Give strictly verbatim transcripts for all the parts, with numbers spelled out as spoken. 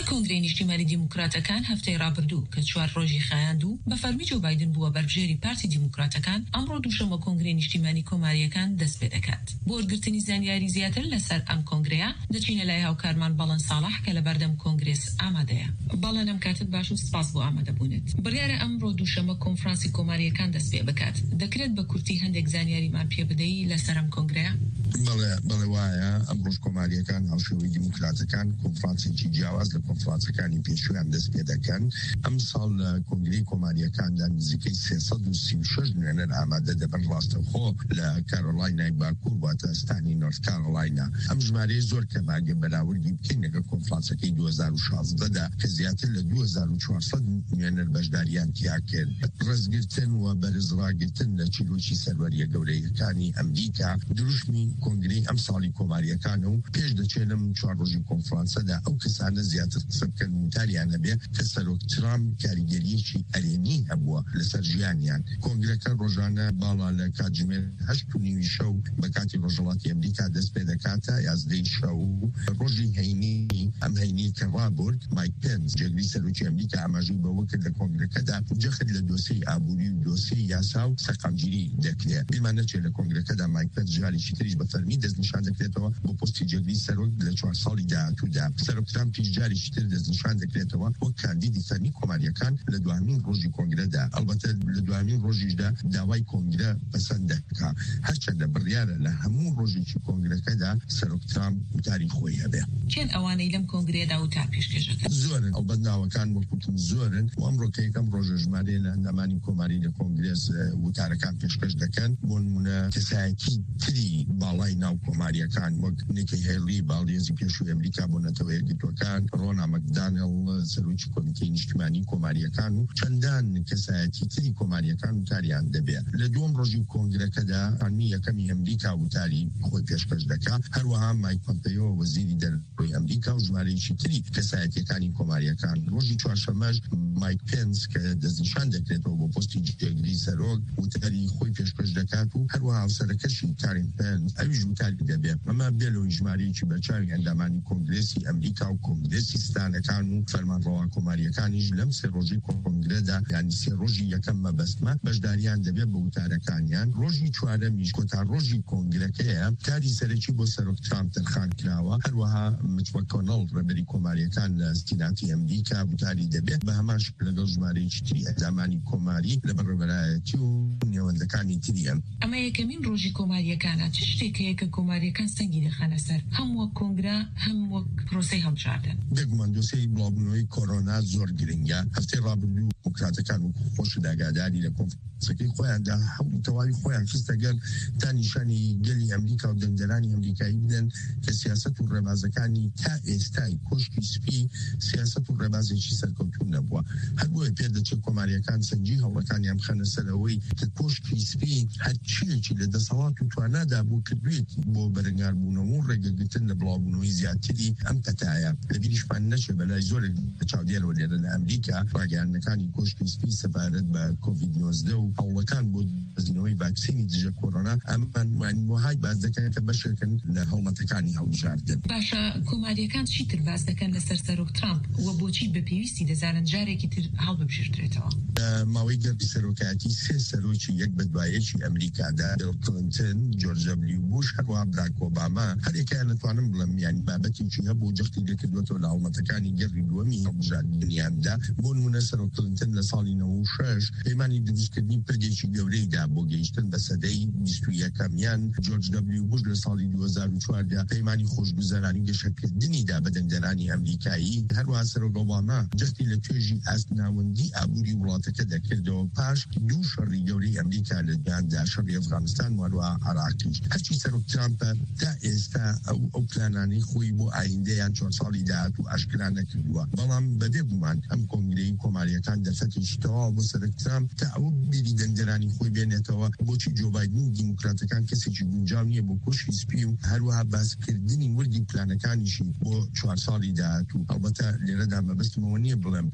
کۆنگرەی نیشتیمانی دیموکراتەکان هەفتەی ڕابردوو کە چوار ڕۆژی خایاند و بە فەرمی جو بایدن بووە بەربژێری پارتی دیموکراتەکان، ئەمڕۆ دووشەمە کۆنگرەی نیشتیمانی کۆماریەکان دەست پێ دەکات. بۆ وەرگرتنی زانیاری زیاتر لەسەر ئەم کۆنگرەیە دەچینە لای هاوکارمان بەڵەن ساڵح کە لە بەردەم کۆنگرێس ئامادەیە. بەڵەن ئەم کاتت باش و سپاس بۆ ئامادەبوونت. بڕیارە ئەمڕۆ دووشەمە کۆنفرانسی کۆماریەکان دەست پێ بکات. دەکرێت بە کورتی هەندێک زانیاریمان پێ بدەی لەسەر ئەم کۆنگرەیە؟ بەڵێ بەڵێ وایە ئەمڕۆژ کۆماریەکان هاوشێوەی دیموکراتەکان کۆنفرانسێکی جیاواز لە کۆنفرانسەکانی پێشویان دەست پێ دەکەن. ئەم ساڵ لە کۆنگرەی کۆماریەکاندا نزیکەی سێسەد و سی و شەش نوێنەر ئامادە دەبن ڕاستەوخۆ لە کارۆلاینای باکوور واتە ئەستانی نۆرت کارۆلاینا. ئەم ژمارەیە زۆر کەماگە بەراوردی بکەین لەگەڵ کۆنفرانسەکەی دوو هەزار و شازدەدا کە زیاتر لە دوو هەزار و چوارسەد نوێنەر بەشداریان تیا کرد. ڕێزگرتن و بەرزڕاگرتن لە چیرۆکی سەروەریە گەورەیەکانی ئەمریکا دروشمی کۆنگرەی ئەم ساڵی کۆماریەکانە و پێش دەچێنم چوار ڕۆژی کۆنفرانسەدا ئەو کەسانە زیاتر قسە بکەن وتاریان هەبێ کە سەرۆک ترامپ کاریگەریەکی ئەرێنی هەبووە لەسەر ژیانیان. کۆنگرەکە ڕۆژانە باڵا لە کاتژمێر هەشت و نیوی شەو بە کاتی ڕۆژهەڵاتی ئەمریکا دەست پێ دەکاتە یازدەی شەو. ڕۆژی هەینی ئەم هەینی کە ڕابرد مایک پێنس جێگری سەرۆکی ئەمریکا ئاماژەی بەوە کرد لە کۆنگرەکەدا جەخت لە دۆسەی ئابووری و دۆسەی یاسا و سەقامگیری دەکرێت. بیرمان نەچێت لە کۆنگرەکەدا مایک پێنس ژاریشی تریش بە فەرمی دەستنیشان دەکرێتەوە بۆ پۆستی جێگری سەرۆک لە چوار ساڵی داهاتوودا. سەرۆک ترامپ پیش جاریشی تر دەستنیشان دەکرێتەوە وەک کاندیدی فەرمی کۆماریەکان لە دوامین ڕۆژی کۆنگرەدا. ئەلبەتە لە دوامین ڕۆژیشدا داوای کۆنگرە بەسەند دەکا. هەرچەندە بڕیارە لە هەموو ڕۆژێکی کۆنگرەکەدا سەرۆک ترامپ وتاری خۆی هەبێ. چەند ئەوانەی لەم کۆنگرەدا وتا پێشکەشەکە زۆرن، ئەلبەت ناوەکان وەکوتم زۆرن و ئەمڕۆ کە یەکەم ڕۆژە ژمارەیە لە ئەندامانی کۆماری لە کۆنگرێس وتارەکان پێشکەش دەکەن. بۆ نمونە کەسایەتی تری باڵای ناو کۆماریەکان وەک نیکی هێلی باڵێزی پێشووی ئەمریکا بۆ نەتەوە یەکگرتوەکان، ڕۆنا مەکدانێڵ سەرۆکی کۆمیتەی نیشتیمانی کۆماریەکان و چەندان کەسایەتی تری کۆماریەکان وتاریان دەبێت. لە دووەم ڕۆژی کۆنگرەکەدا فەرمی یەکەمی ئەمریکا وتاری خۆی پێشکەش دەکات. هەروەها مایک پۆمپیۆ وەزیری دەرەوەی ئەمریکا و ژمارەیەکی تری کەسایەتیەکانی کۆماریەکان. ڕۆژی چوارشەمەش مایک پێنس کە دەستنیشان دەکرێتەوە بۆ پۆستی جێگری سەرۆک وتاری خۆی پێشکەش دەکات و هەروەها هاوسەرەکەشی کارین پێنس ئەویش وتاری دەبێت. ئەمە بێلەوەی ژمارەیەکی بەچاوی ئەندامانی کۆنگرێسی ئەمریکا و کۆنگرێسی ستانەکان و فەرمانڕەوا کۆماریەکانیش لەم سێ ڕۆژی کۆنگرەدا یانی سێ ڕۆژی یەکەم مەبەستمە بەشداریان دەبێت بە وتارەکانیان. ڕۆژی چوارەمیش کۆتا ڕۆژی کۆنگرەکەیە کاری سەرەکی بۆ سەرۆک ترامپ تەرخان کراوە. هەروەها میچ مەکۆنەڵ ڕێبەری کۆماریەکان لە سیناتی ئەمریکا وتاری دەبێت بە هەمان شکل لەگەڵ ژمارەیەکی تری ئەندامانی کۆماری لە بەڕێوەبەرایەتی و نێوەندەکانی تریە. ئەمە یەکەمین ڕۆژی کۆماریەکانە. چ شتێکەیە کە کۆماریەکان سەنگی دەخەنە سەر هەم وەک کۆنگرە هەم وەک پرۆسەی هەڵبژاردن؟ بێگومان دۆسەی بڵاوبوونەوەی کۆرۆنا زۆر گرنگە. هەفتەی ڕابردوو دیموکراتەکان و خۆش داگاداری لە کۆنفرانسەکەی خۆیاندا هەموو تەواوی خۆیان خستەگەر تا نیشانی گەلی ئەمریکا و دەنگدەرانی ئەمریکایی بدەن کە سیاسەت و ڕێبازەکانی تا ئێستای کۆشکی سپی سیاسەت و ڕێبازێکی سەرکەوتوو نەبووە. هەر بۆیە پێ دەچێت کۆماریەکان سەنجی هەوڵەکانیان بخەنە سەرەوەی کە کۆشکی سپی هەر چیەکی لە دەسەڵات و توانادا بۆ کردوێتی بۆ بەرەنگاربوونەوە و ڕێگەگرتن لە بڵاوبوونەوەی زیاتری ئەم پەتایە. لە بیریشمان نەچێ بەلای زۆرێک لە چاودێرەوە لێرە لە ئەمریکا ڕاگەیاندنەکانی کۆشکی سپی سەبارەت بە کۆڤید نۆزدە و هەوڵەکان بۆ دەستنەوەی ڤاکسینی دژە کۆرۆنا ئەمان وهای باز دەکەن کە بەشێکن لە هەوڵەتەکانی هەڵبژاردن. باشە کۆماریەکان چی تر باز دەکەن لەسەر سەرۆک ترامپ و بۆچی بە پێویستی دەزانن جارێکی تر هەڵبژێردرێتەوە؟ ماوەی گەردی سەرۆکایەتی سێ سەرۆکی یەک بە دوایەکی ئەمریکادا بیل کلینتن، جۆرج دەبلیو بوش هەروەها براک ئۆباما هەرێکیان نتوانم بڵێم یانی بابەتێکی هەبوو جەختی لێکردوێتەوە لە هەوڵەتەکانی گەڕی دووەمی هەڵبژاردنیاندا. بۆ نمونە سەرۆک کلینتن لە ساڵی نەوە و شەش پەیمانی دروستکردنی پردێکی گەورەیدا بۆ گەیشتن بە سەدەی بیست و یەکەمیان. جۆرج دەبلیو بوش لە ساڵی دوو هەزار و چواردا پەیمانی خۆشگوزەرانی گەشەکردنیدا بە دەنگدەرانی ئەمریکایی. هەروەها سەرۆک ئۆباما جەختی لە توێژی ئاستناوەندی ئابووری وڵاتەکە دەکردەوە پاش دوو شەڕی گەورەی ئەمریکا لە دوایاندا شەڕی ئەفغانستان و هەروەها عێراقیش. هەرچی سەرۆک ترامپە تا ئێستا ئەو ئەو پلانانەی خۆی بۆ ئایندەیان چوار ساڵی داهاتوو ئاشکرا نەکردووە. بەڵام بەبێ گومان ئەم کۆنگرەی کۆماریەکان دەفەتێکی تەواو بۆ سەرۆک ترامپ تا ئەو بیری دەنگدەرانی خۆی بێنێتەوە بۆچی جۆ بایدن و دیموکراتەکان کەسێکی گونجاو نییە بۆ کۆشکی سپی و هەروەها باسکردنی وردی پلانەکانیشی بۆ چوار ساڵی داهاتوو. ئەلبەتە لێرەدا مەبەستمەوە نییە بڵێم باز لە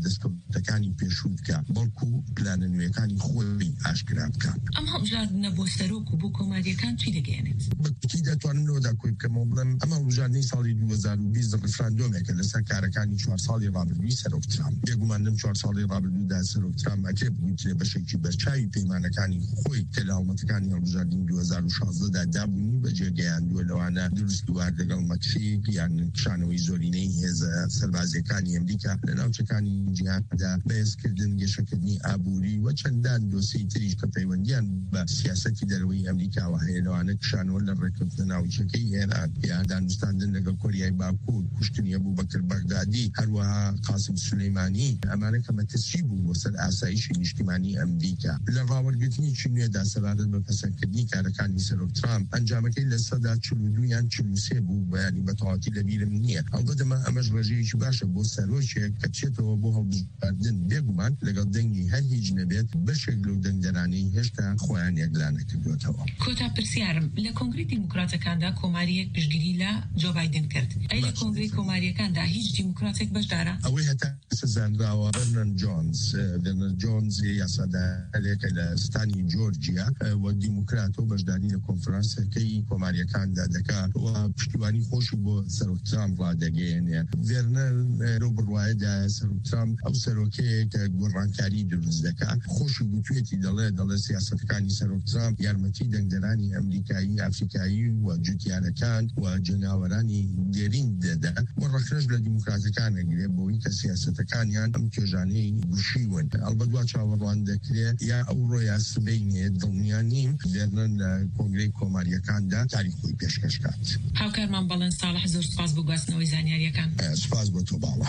دەستکەوتەکانی پێشوو بکە بەڵکو پلانە نوێیەکانی خۆی ئاشکرا بکە. ئەم هەڵبژاردنە بۆ سەرۆک و بۆ کۆماریەکان چی دەگەێنێت؟ بەکی دەتوانم لەوەدا کۆی بکەمەوە بڵێم ئەمە هەڵبژاردنەی ساڵی دوو هەزار و بیست ڕفراندۆمێکە لەسەر کارەکانی چوار ساڵی ڕابردووی سەرۆک ترامپ. بێگومان لەم چوار ساڵی ڕابردوودا سەرۆک ترامپ ئەکرێ بگوترێ بەشێکی بەرچاوی پەیمانەکانی خۆی کە لە هەڵمەتەکانی هەڵبژاردنی دوو هەزار و شازدەدا دابوونی بەجێگەیاندووە لەوانە دروست دووار لەگەڵ مەکسیک یان کشانەوەی زۆرینەی هێزە سەربازیەکانی ئەمریکا لە ناوچەکانی جیهاندا بەهێزکردن گەشەکردنی ئابووری و چەندان دۆسەی تریش کە پەیوەندیان بە سیاسەتی دەرەوەی ئەمریکاوە هەیە لەوانە کشانەوە لە ڕێککەوتنە ناوچەکەی ئێران یا دانوستاندن لەگەڵ کۆریای باکوور کوشتنی ئەبوبەکر بەغدادی هەروەها قاسم سولەیمانی ئەمانە کە مەترسی بوو بۆ سەر ئاسایشی نیشتیمانی ئەمریکا لە ڕاوەرگرتنی چینێدا سەبارەت بە پەسەندکردنی کارەکانی سەرۆک ترامپ ئەنجامەکەی لە سەدا چل و دوو یان چل و سێ بوو بەیانی بەتەواوی لەبیرم نییە. ئەڵبەتەمە ئەمەش ڕێژەیەکی باشە بۆ سەرۆکێک کە بچێتەوە بۆ هەڵبژاردن بێگومان لەگەڵ دەنگی هەر هیچ نەبێت بەشێک لەو دەنگدەرانەی هێشتا خۆیان یەکلا نەکردوێتەوە. کۆتا پرسیارم لە کۆنگری دیموکراتەکاندا کۆماریەک پشتگیری لە جۆ بایدن کرد. ئەی لە کۆنگری کۆماریەکاندا هیچ دیموکراتێک بەشدارە؟ ئەوەی هەتا سەزانراوە بەرنەن جۆنز بەرنەن جۆنز یاسادارێکە لە ستانی جۆرجیا و دیموکرات و بەشداری لە کۆنفرانسەکەی کۆماریەکاندا دەکات و پشتیوانی خۆشی بۆ سەرۆک ترامپ ڕادەگەیەنێ. ڤێرنەر لەو بڕوایەدا سەرۆک ترامپ ئەو سەرۆکەیە کە گۆڕانکاری دروست دەکات خۆشی گوتوێتی دەڵێ دەڵێ سیاسەتەکانی سەرۆک ترامپ یارمەتی دەنگدەرانی ئەمریکایی ئافریکایی و جوتیارەکان و جەناوەرانی دێرین دەدا و ڕەخنەش لە دیموکراتەکانەگرێت بۆی کە سیاسەتەکانیان ئەم کێژانەی گوشیون. ئەڵبەت وا چاوەڕوان دەکرێت یا ئەو ڕۆیا سبەینێ دڵنیا نیم ڤێرنەر لە کۆنگرەی کۆماریەکاندا تاریخۆی پێشکەشکات. هاوکارمان بەڵێن ساڵح زۆر سپاس بۆ گواستنەوەی زانیاریەکان. سپاس بۆ تۆ باوە.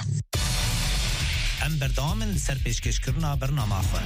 ئەم بەردەوامن لەسەر پێشکەشکردنا بەرنامەخۆ.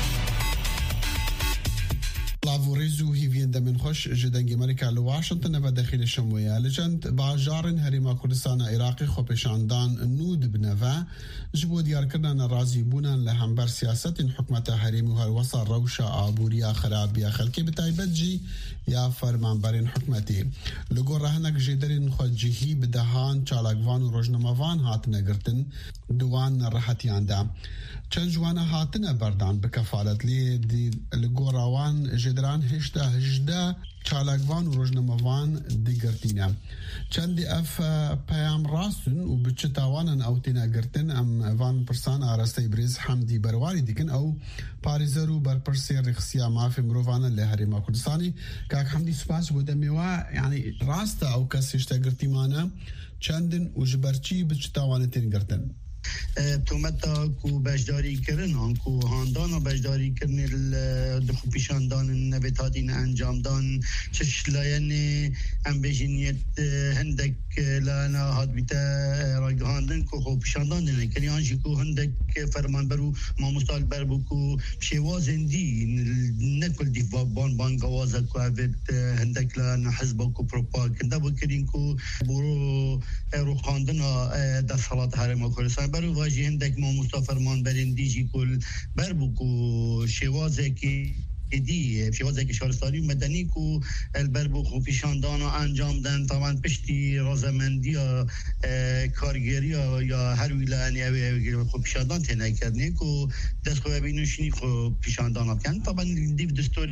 لاڤۆڕێز و هیڤێندەمن خۆش ji dengê Amerîka li Washington ve dexîlê Şemwêya li çend bajarên Herêma Kurdistana Iraqê xwepêşandan nû dibine ve ji bo diyarkirina nerazîbûnan li hember siyasetên hikûmeta herêmî û helwesta rewşa abûriya xerabiya xelkê bi taybet jî ya fermanberên hikûmetê. Li gor rehinek jêderên xwecihî bi dehan çalakvan û rojnamevan hatine girtin di wan nerehetiyan de. Çend ji wan hatine berdan bi kefaretlê li gora wan jêderan hêşta hejde çalakvan û rojnamevan digirtîne. Çendî ev peyam rastin û bi çi tawanan ew têne girtin em van pirsan arasteyê Birêz Hemdî Berwarî dikin ew parêzer û berpirsê rêxisiya mafê mirovan lê Herêma Kurdistanê. Kak Hemdî spas bo demê we yani rast e ew kes hêşta girtîmane çendin û ji ber çî bi çi tawanê tên girtin. تومتا کو بشداری کردن آن کو هاندان و بشداری کردن دخو پیشاندان نبتادین انجام دان چشلاین ام بجینیت هندک لانا هاد بیتا راگهاندن کو خو پیشاندان دنه کنی آنجی کو هندک فرمان برو ما مستال بر بو کو شوازن دی نکل دی بان بان گوازه کو اوید هندک لانا حزب کو پروپاگندا بو کرین کو برو رو خاندن در صلات حرم کردستان برو واجی هندک ما مصطفی فرمان برندی جی کل بر بو کو شوازه کی دی شوازه کی شهرستانی مدنی کو البربو خو پیشاندان انجام دن طبعا پشتی رازمندی کارگری یا هر ویلانی خو پیشاندان تنه کردنی کو دست خو بینوشنی خو پیشاندان کن طبعا دی دستور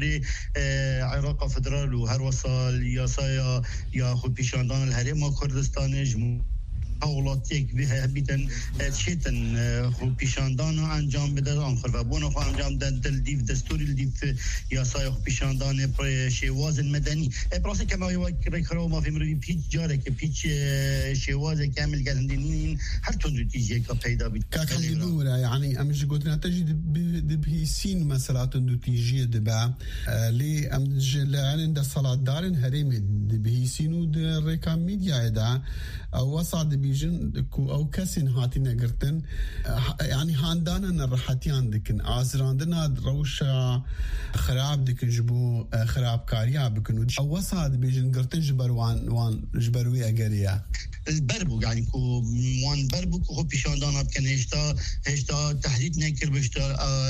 عراق فدرال و هر وصال یا سایا یا خو پیشاندان الحرم کردستان جمهور اولاتیک به بیتن چیتن خو پیشاندان انجام بده آن خرابون خو انجام دادن دل دیو دستور دیو یاسای خو پیشاندان پر شواز مدنی پروسه کما یو کرو ما فهمرو پیچ جاره که پیچ شواز کامل گندنین هر تون تیجی کا پیدا بید کاکلی نورا یعنی امش گوتنا تجد دبهیسین مثلا تون تیجی دبا لی ام جلان د صلات دارن هریم دبهیسین و د رقم میدیا دا او وصاد بیژن کو او کسین هاتینه گرتن yani هاندانن راحتیان دکن ازراندنا روشا خراب دکن جبو خرابکاریا بکن او وصاد بیژن گرتن جبروان وان جبروی اگریا البربو يعني كو موان بربو كو پیشاندان بکن هشتا هشتا تحدید نکر بشتا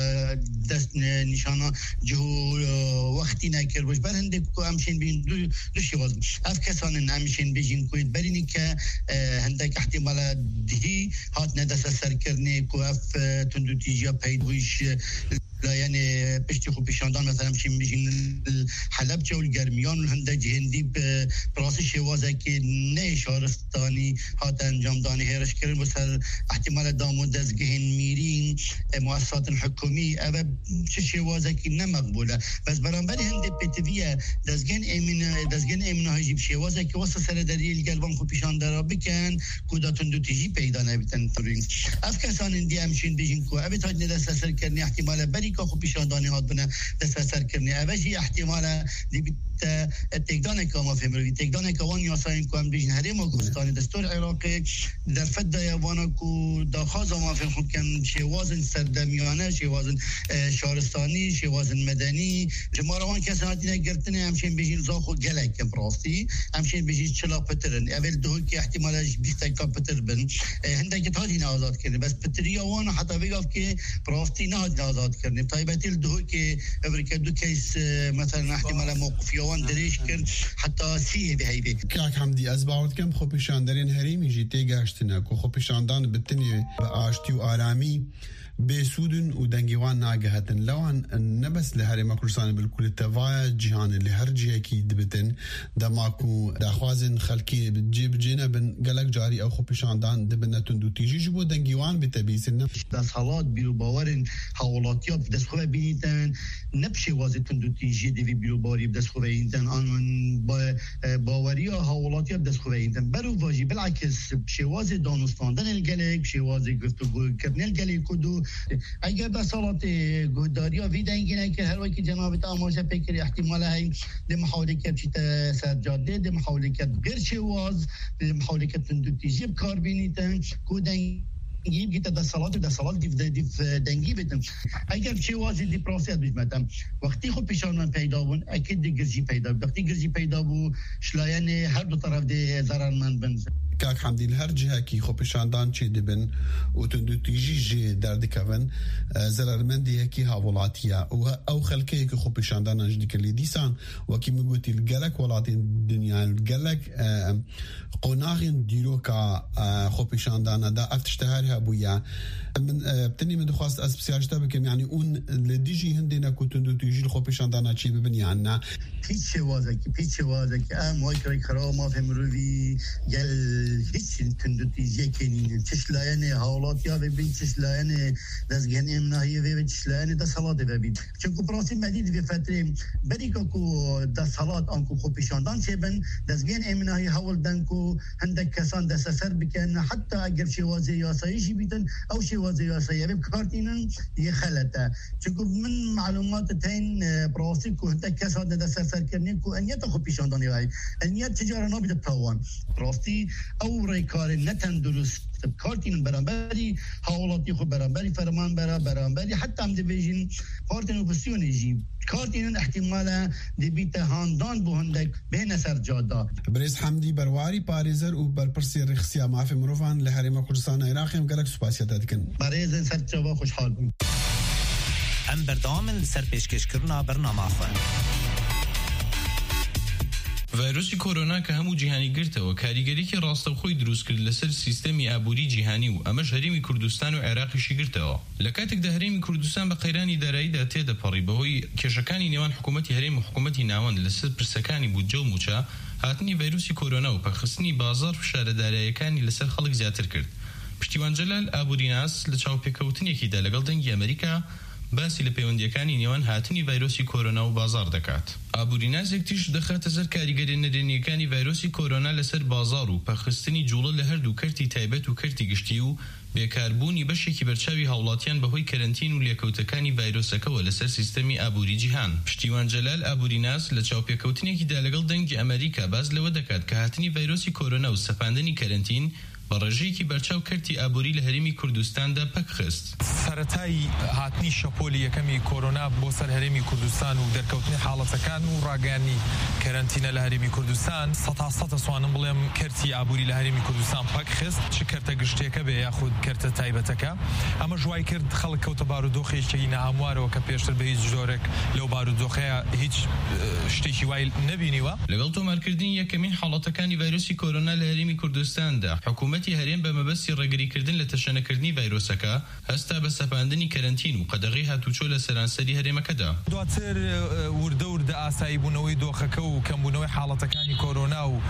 دست نشانه جهو وقتی نکر بش بر هنده کو همشین بین دو دو شواز اف کسان همشین بیشین کوید برینی که هنده که احتمال دهی هات ندست سر کرنه کو اف تندو تیجیا پیدویش لا يعني بشتي خو بيشاندان مثلا مشي مشي حلب جو الجرميان هنده جهندي براس شوازه که نه شارستانی هات انجام دانی هرش کردن بس احتمال دامو دزگهن میرین مؤسسات الحكومي اما چه شوازه که نه مقبوله بس برانبری هنده پتویه دزگهن امین دزگهن امین هاجیب شوازه که واسه سر دریل گلبان خو پیشاندارا بکن کوداتون دو تیجی پیدا نبیتن تورین اف کسان اندی همشین بیشین کو ابی تاج ندست سر کردنی احتمال بری که خو پیشاندانی هات بنا دست سر کردنی اوجی احتمال دی بیت تقدان کاما فهمروی تقدان کاوان یاساین کو هم بیشین هریم و گستانی دستور عراقی در فد یوانا کو داخاز ما فهم خود کن شوازن سردمیانه شوازن شارستانی شوازن مدنی جماروان کسانی نگرتنه همشین بیشین زاخو گلک کم راستی همشین بیشین چلا پترن اول دو که احتمالش بیست کا پتر بن هنده که تاجی آزاد کرده بس پتریا وانا حتی بگاف که راستی نه آزاد کرده طایبتی دو که امریکا دو کیس مثلا احتمال موقفیوان درش کرد حتی سی به هیبه کاک حمدی از باورد کم خو پیشاندارین هریمی جی تیگاشتنه کو خو پیشاندان بتنی آشتی و آرامی بسودن و دنگیوان ناگهتن لوان نبس لهرما كردستان بالكل تفايا جهان اللي هر جهه كي دبتن دماكو داخوازن خلكي بتجيب جنبن قالك جاري او خو بيشاندان دبن تندو تيجي جبو دنگيوان بتبيسن داس حالات بيرو باورن حوالاتيات داس خو بينتن نبشي وازي تندو تيجي دي بيرو باري داس خو بينتن ان باوريا حوالاتيات داس خو بينتن برو واجي بالعكس بشي وازي دانستاندن القلق بشي وازي گفتگو کردن القلق کدو اگر به صالات گوداریا ویدنگینه که هر وقت جناب تاماژه فکر احتمال هی د محاولت چیت سرجاده د محاولت غیر شواز د محاولت تندوتیجی کار بینیتن کودن گیب گیت د صالات د صالات دی دی دنگی بتن اگر شواز دی پروسس بجمتم وقتی خو پیشان پیدا بون اكيد دی گرجی پیدا وقتی گرجی پیدا بو شلاین هر دو طرف دی ضررمند بن کاک حمدی هر جهه کی خو پیشاندان چی دبن و تندو تیجی در دکون ضررمندی کی هاولاتیا او او خلکی کی خو پیشاندان اجدی کلی دیسان و کی میگوتی الگلک ولات دنیا الگلک قناغن دیروکا خو پیشاندان دا افتشتهرها بویا من بتنی من خواست از بسیاجتا بکم یعنی اون لدیجی هندینا کو تندو تیجی خو پیشاندان چی ببنی عنا پیچ وازه کی پیچ وازه کی ام وای کری خرا ما فهمروی گل هیچ تندوتیجی کنین چشلاین حالات یا ببین چشلاین دزگن امنایی و چشلاین د صلات و ببین چون کو پروسی مدید و فتره بریکا کو د صلات ان کو خو پیشاندان شبن دزگن امنایی حول دن کو هندک کسان د سفر بکن حتی اگر شوازی یاسایشی بیتن او شوازی یاسایی به کارتینن یه خلته چون من معلومات تین پروسی کو هندک کسان د سفر کنین کو انیت خو پیشاندانی وای انیت تجاره نابید توان پروسی او ريكار نتن درست كارتين برانبري حوالاتي خو برانبري فرمان برا برانبري حتى عم ديفيجن بارتن اوبسيون يجي كارتين احتمالا دي بيت هاندان بو هندك بين سرجادا بريز حمدي برواري باريزر و برپرسي رخصيا ما في مروفان لهريما كردستان عراقي مقالك سپاسيات دكن بريز سرجاوا خوشحال بون ام بردامن سر پیشکش کرنا برنامه خو ڤایرۆسی کۆرۆنا کە هەموو جیهانی گرتەوە کاریگەریکی ڕاستەوخۆی دروست کرد لەسەر سیستەمی ئابووری جیهانی و ئەمەش هەرێمی کوردستان و عێراقیشی گرتەوە لە کاتێکدا هەرێمی کوردستان بە قەیرانی داراییدا تێدەپەڕی بەهۆی کێشەکانی نێوان حکوومەتی هەرێم و حکوومەتی ناوەند لەسەر پرسەکانی بودجە و موچە هاتنی ڤایرۆسی کۆرۆنا و پەخستنی بازار و شارەداراییەکانی لەسەر خەڵک زیاتر کرد پشتیوان جەلال ئابووریناس لە چاوپێکەوتنێکیدا لەگەڵ دەنگی ئەمریکا باسی لە پەیوەندیەکانی نێوان هاتنی ڤایرۆسی کۆرۆنا و بازار دەکات. ئابووریناسێک تیش دەخاتە سەر کاریگەری نەرێنیەکانی ڤایرۆسی کۆرۆنا لەسەر بازار و پەخستنی جوڵە لە هەردوو کەرتی تایبەت و کەرتی گشتی و بێکاربوونی بەشێکی بەرچاوی هاوڵاتیان بەهۆی کەرەنتین و لێکەوتەکانی ڤایرۆسەکەوە لەسەر سیستەمی ئابووری جیهان. پشتیوان جەلال ئابووریناس لە چاوپێکەوتنێکیدا لەگەڵ دەنگی ئەمریکا باز لەوە دەکات کە هاتنی ڤایرۆسی کۆرۆنا و سەپاندنی کەرەنتین بەڕێژەیەکی بەرچاو کەرتی ئابووری لە هەرێمی کوردستاندا پەک خست. سەرەتای هاتنی شەپۆلی یەکەمی کۆرۆنا بۆ سەر هەرێمی کوردستان و دەرکەوتنی حاڵەتەکان و ڕاگەیاندنی کەرەنتینە لە هەرێمی کوردستان سەد تا سەد سوانم بڵێم کەرتی ئابووری لە هەرێمی کوردستان پەک خست، چ کەرتە گشتێکە بێ یاخود کەرتە تایبەتەکە. ئەمە ژوای کرد خەڵک کەوتە بارودۆخێکی نەهاموارەوە کە پێشتر بە هیچ جۆرێک لەو بارودۆخەیە هیچ شتێکی وای نەبینیوە. لەگەڵ تۆمارکردنی یەکەمین حاڵەتەکانی ڤایرۆسی کۆرۆنا لە هەرێمی کوردستاندا حکوومەتی هەرێم بە مەبەستی ڕێگریکردن لە تەشەنەکردنی ڤایرۆسەکە هەستا بە سەپاندنی کەرەنتین و قەدەغی هاتوچۆ لە سەرانسەری هەرێمەکەدا. دواتر وردە وردە ئاسایی بوونەوەی دۆخەکە و کەمبوونەوەی حاڵەتەکانی کۆرۆنا و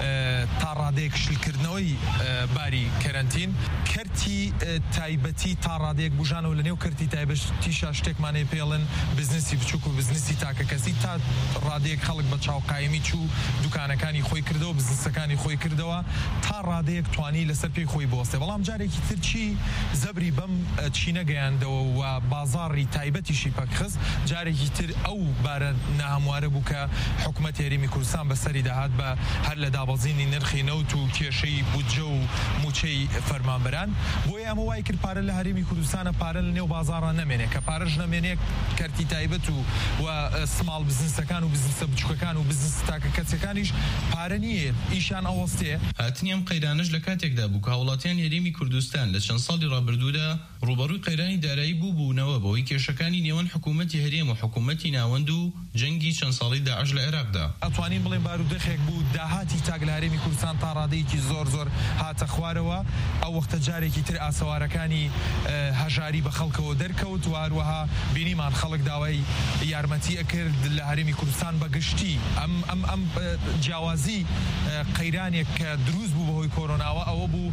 تا ڕادەیەک شلکردنەوەی باری کەرەنتین کەرتی تایبەتی تا ڕادەیەک بژانەوە لە نێو کەرتی تایبەتیشا شتێکمانەی پێڵن بزنسی بچووک و بزنسی تاکە کەسی تا ڕادەیەک خەڵک بە چاو قایمی چوو دوکانەکانی خۆی کردەوە بزنسەکانی خۆی کردەوە تا ڕادەیەک توانی لەسەر پێی خۆی بۆستێ. بەڵام جارێکی ترچی زەبری بەم چینە گەیاندەوە و بازاڕی تایبەتیشی پەکخست جارێکی تر ئەو بارە ناهەموارە بوو کە حکوومەت هەرێمی کوردستان بەسەری داهات بە هەر لە دابەزینی نرخی نەوت و کێشەی بودجە و موچەی فەرمانبەران بۆیە ئەمە وای کرد پارە لە هەرێمی کوردستانە پارە لە نێو بازاڕە نەمێنێ کە پارەش نەمێنێ کەرتی تایبەت و و سماڵ بزنسەکان و بزنسە بچووکەکان و بزنس تاکە کەسەکانیش پارە نییە ئیشان ئەوەستێ. هاتنی ئەم قەیرانش لە کاتێکدا بوو کە هاوڵاتیان هەرێمی کوردستان لە چەند ساڵی ڕابردوودا ڕوبەڕووی قەیرانی دارایی بوو بوونەوە بەوەی کێشەکانی نێوان حکوومەتی هەرێم و حکوومەتی ناوەند و جەنگی چەند ساڵی داعش لە عێراقدا. ئەتوانین بڵێن بارودۆخێک بوو داهاتی تاک لە هەرێمی کوردستان تا ڕادەیەکی زۆر زۆر هاتە خوارەوە. ئەو وەختە جارێکی تر ئاسەوارەکانی هەژاری بە خەڵکەوە دەرکەوت و هەروەها بینیمان خەڵک داوای یارمەتی ئەکرد لە هەرێمی کوردستان بەگشتی. ئەم ئەم ئەم جیاوازی قەیرانێک کە دروست بوو بەهۆی کۆرۆناوە ئەوە بوو